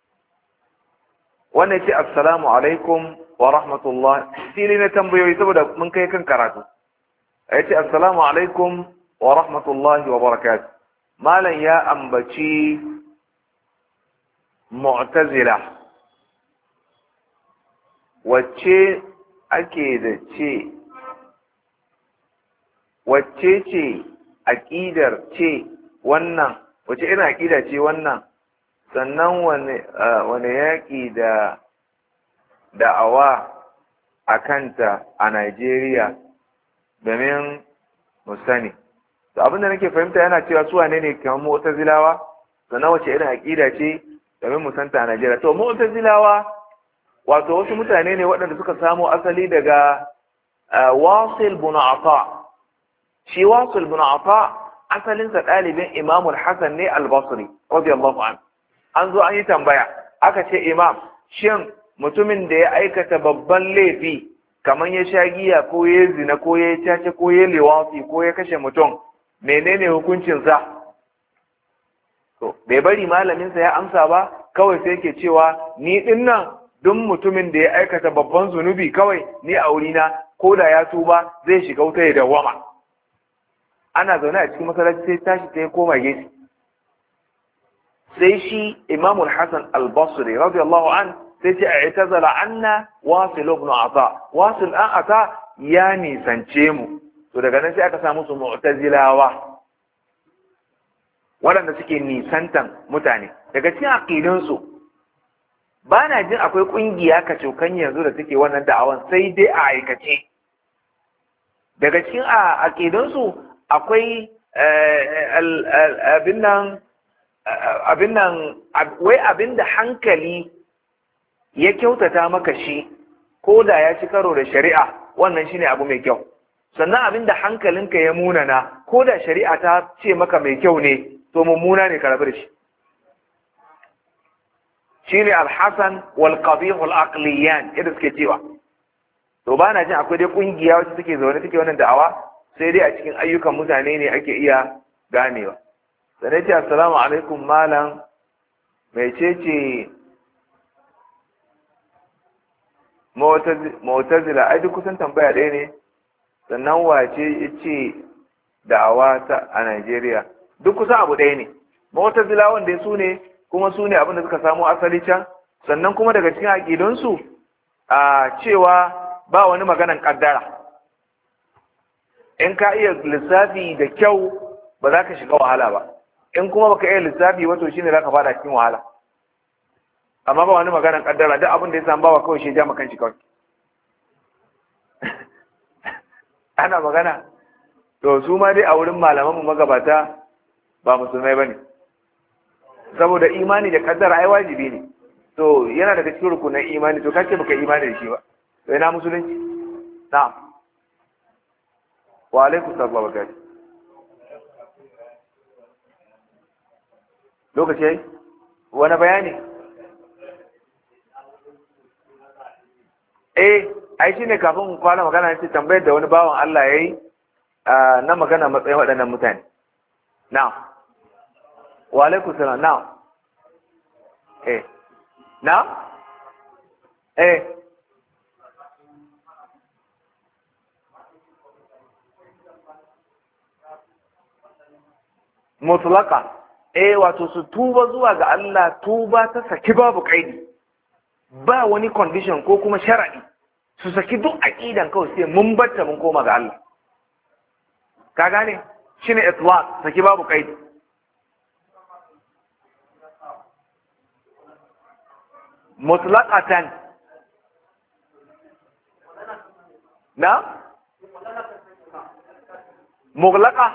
Wannan ce assalamu alaikum wa rahmatullah, fili na tambayoyi saboda mun kai kan karatu. Ya ce assalamu alaikum wa rahmatullahi wa barakatuh. Malam ya ambaci mu'tazila, wacce ake da ce, wacce ce aƙidar ce wannan, wacce irin aƙida ce wannan, sannan wane yaƙi da da'awa a kanta a Najeriya domin mu sani. To abinda nake fahimta yana cewa su wane ne kamar mu'tazilawa, sannan wace irin aƙida ce domin mu santa a Najeriya. To mu'tazilawa wato wasu mutane ne waɗanda suka samo asali daga Wasil bin Ata. Shi Wasil bin Ata asalinsa ɗalibin Imamul Hassan ne al-Basri radiyallahu anhu. An zo an yi tambaya, aka ce imam, shin mutumin da ya aikata babban laifi kamar ya sha giya ko ya zina ko ya cace ko ya liwafi ko ya kashe mutum, menene hukuncinsa? To bai bari malaminsa ya amsa ba, kawai sai yake cewa ni din nan duk mutumin da ya aikata babban zunubi kawai ni a wurina ko da ya tuba zai shiga wuta ya dawwama. Ana zaune a cikin masallaci sai tashi sai ya koma gefe. Sai shi Imam al-Hasan al-Basri radiyallahu an sai ce i'tazala anna Wasil ibn Ata. Wasil an Ata ya nisance mu. To daga nan sai aka samu su mu'tazilawa waɗanda suke nisantan mutane. Daga cikin aqidunsu ba na jin akwai ƙungiya kacokan yanzu da take wannan da'awan sai dai a aikace. Daga cikin aqidunsu akwai abin nan abin nan wai abin da hankali ya kyautata maka shi ko da ya ci karo da shari'a wannan shine abu mai kyau. Sannan abin da hankalinka ya munana ko da shari'a ta ce maka mai kyau ne to mummuna ne ka rabu da shi. Shine al-hasan wal qabih wal aqliyan idan suke cewa. To ba na jin akwai dai kungiya wacce take zaune take wannan da'awa sai dai a cikin ayyukan mutane ne ake iya ganewa. Sanai ce assalamu alaikum malam mai cece mu'tazila ai duk kusan tambaya ɗaya ne. Sannan wace ce da'awa ta a Najeriya duk kusan abu ɗaya ne. Mu'tazila wanda su ne kuma su ne abin da suka samu asali can. Sannan kuma daga cikin aƙidunsu a cewa ba wani maganan ƙaddara. In ka iya lissafi da kyau ba za ka shiga wahala ba. In kuma baka iya lissafi wato shine za ka fada cikin wahala. Amma ba wani maganan ƙaddara duk abin da ya samu bawa kawai shi ja makan shi kawai. Ana magana to su ma dai a wurin malamanmu magabata ba musulmai bane saboda imani da kaddara ai wajibi ne to yana daga cikin rukunin imani to kace baka imani da shi ba to ina musulunci. Na'am wa alaikum salam wa barakatuh. Lokaci yayi wani bayani eh ai shine kafin kwana magana ce tambayar da wani bawan Allah yayi na magana matsayin waɗannan mutane. Na'am wa alaikum salam. Na'am eh na'am eh mutlaka eh wato su tuba zuwa ga Allah tuba ta saki babu kaidi ba wani condition ko kuma sharadi su saki duk aqidan kawai sai mun batta mun koma ga Allah ka gane shine itlaq saki babu kaidi. mutlaqatan na mughlaqa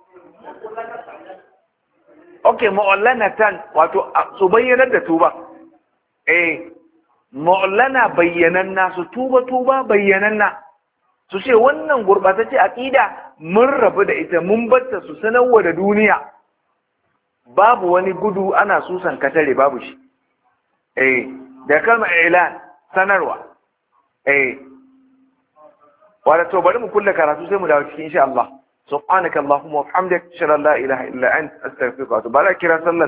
okay mu'allanatan wato su bayyanar da tuba eh mu'allana bayyananna su tuba tuba bayyananna su ce wannan gurbatacce aqida mun rabu da ita mun batta su sanarwa da duniya babu wani gudu ana susan katare babu shi eh da kalma ilan sanarwa eh wala to bari mu kulle karatu sai mu dawo cikin insha Allah subhanakallahumma wa bihamdika ashhadu an la ilaha illa anta astaghfiruka wa atubu ilaik. Kira sallah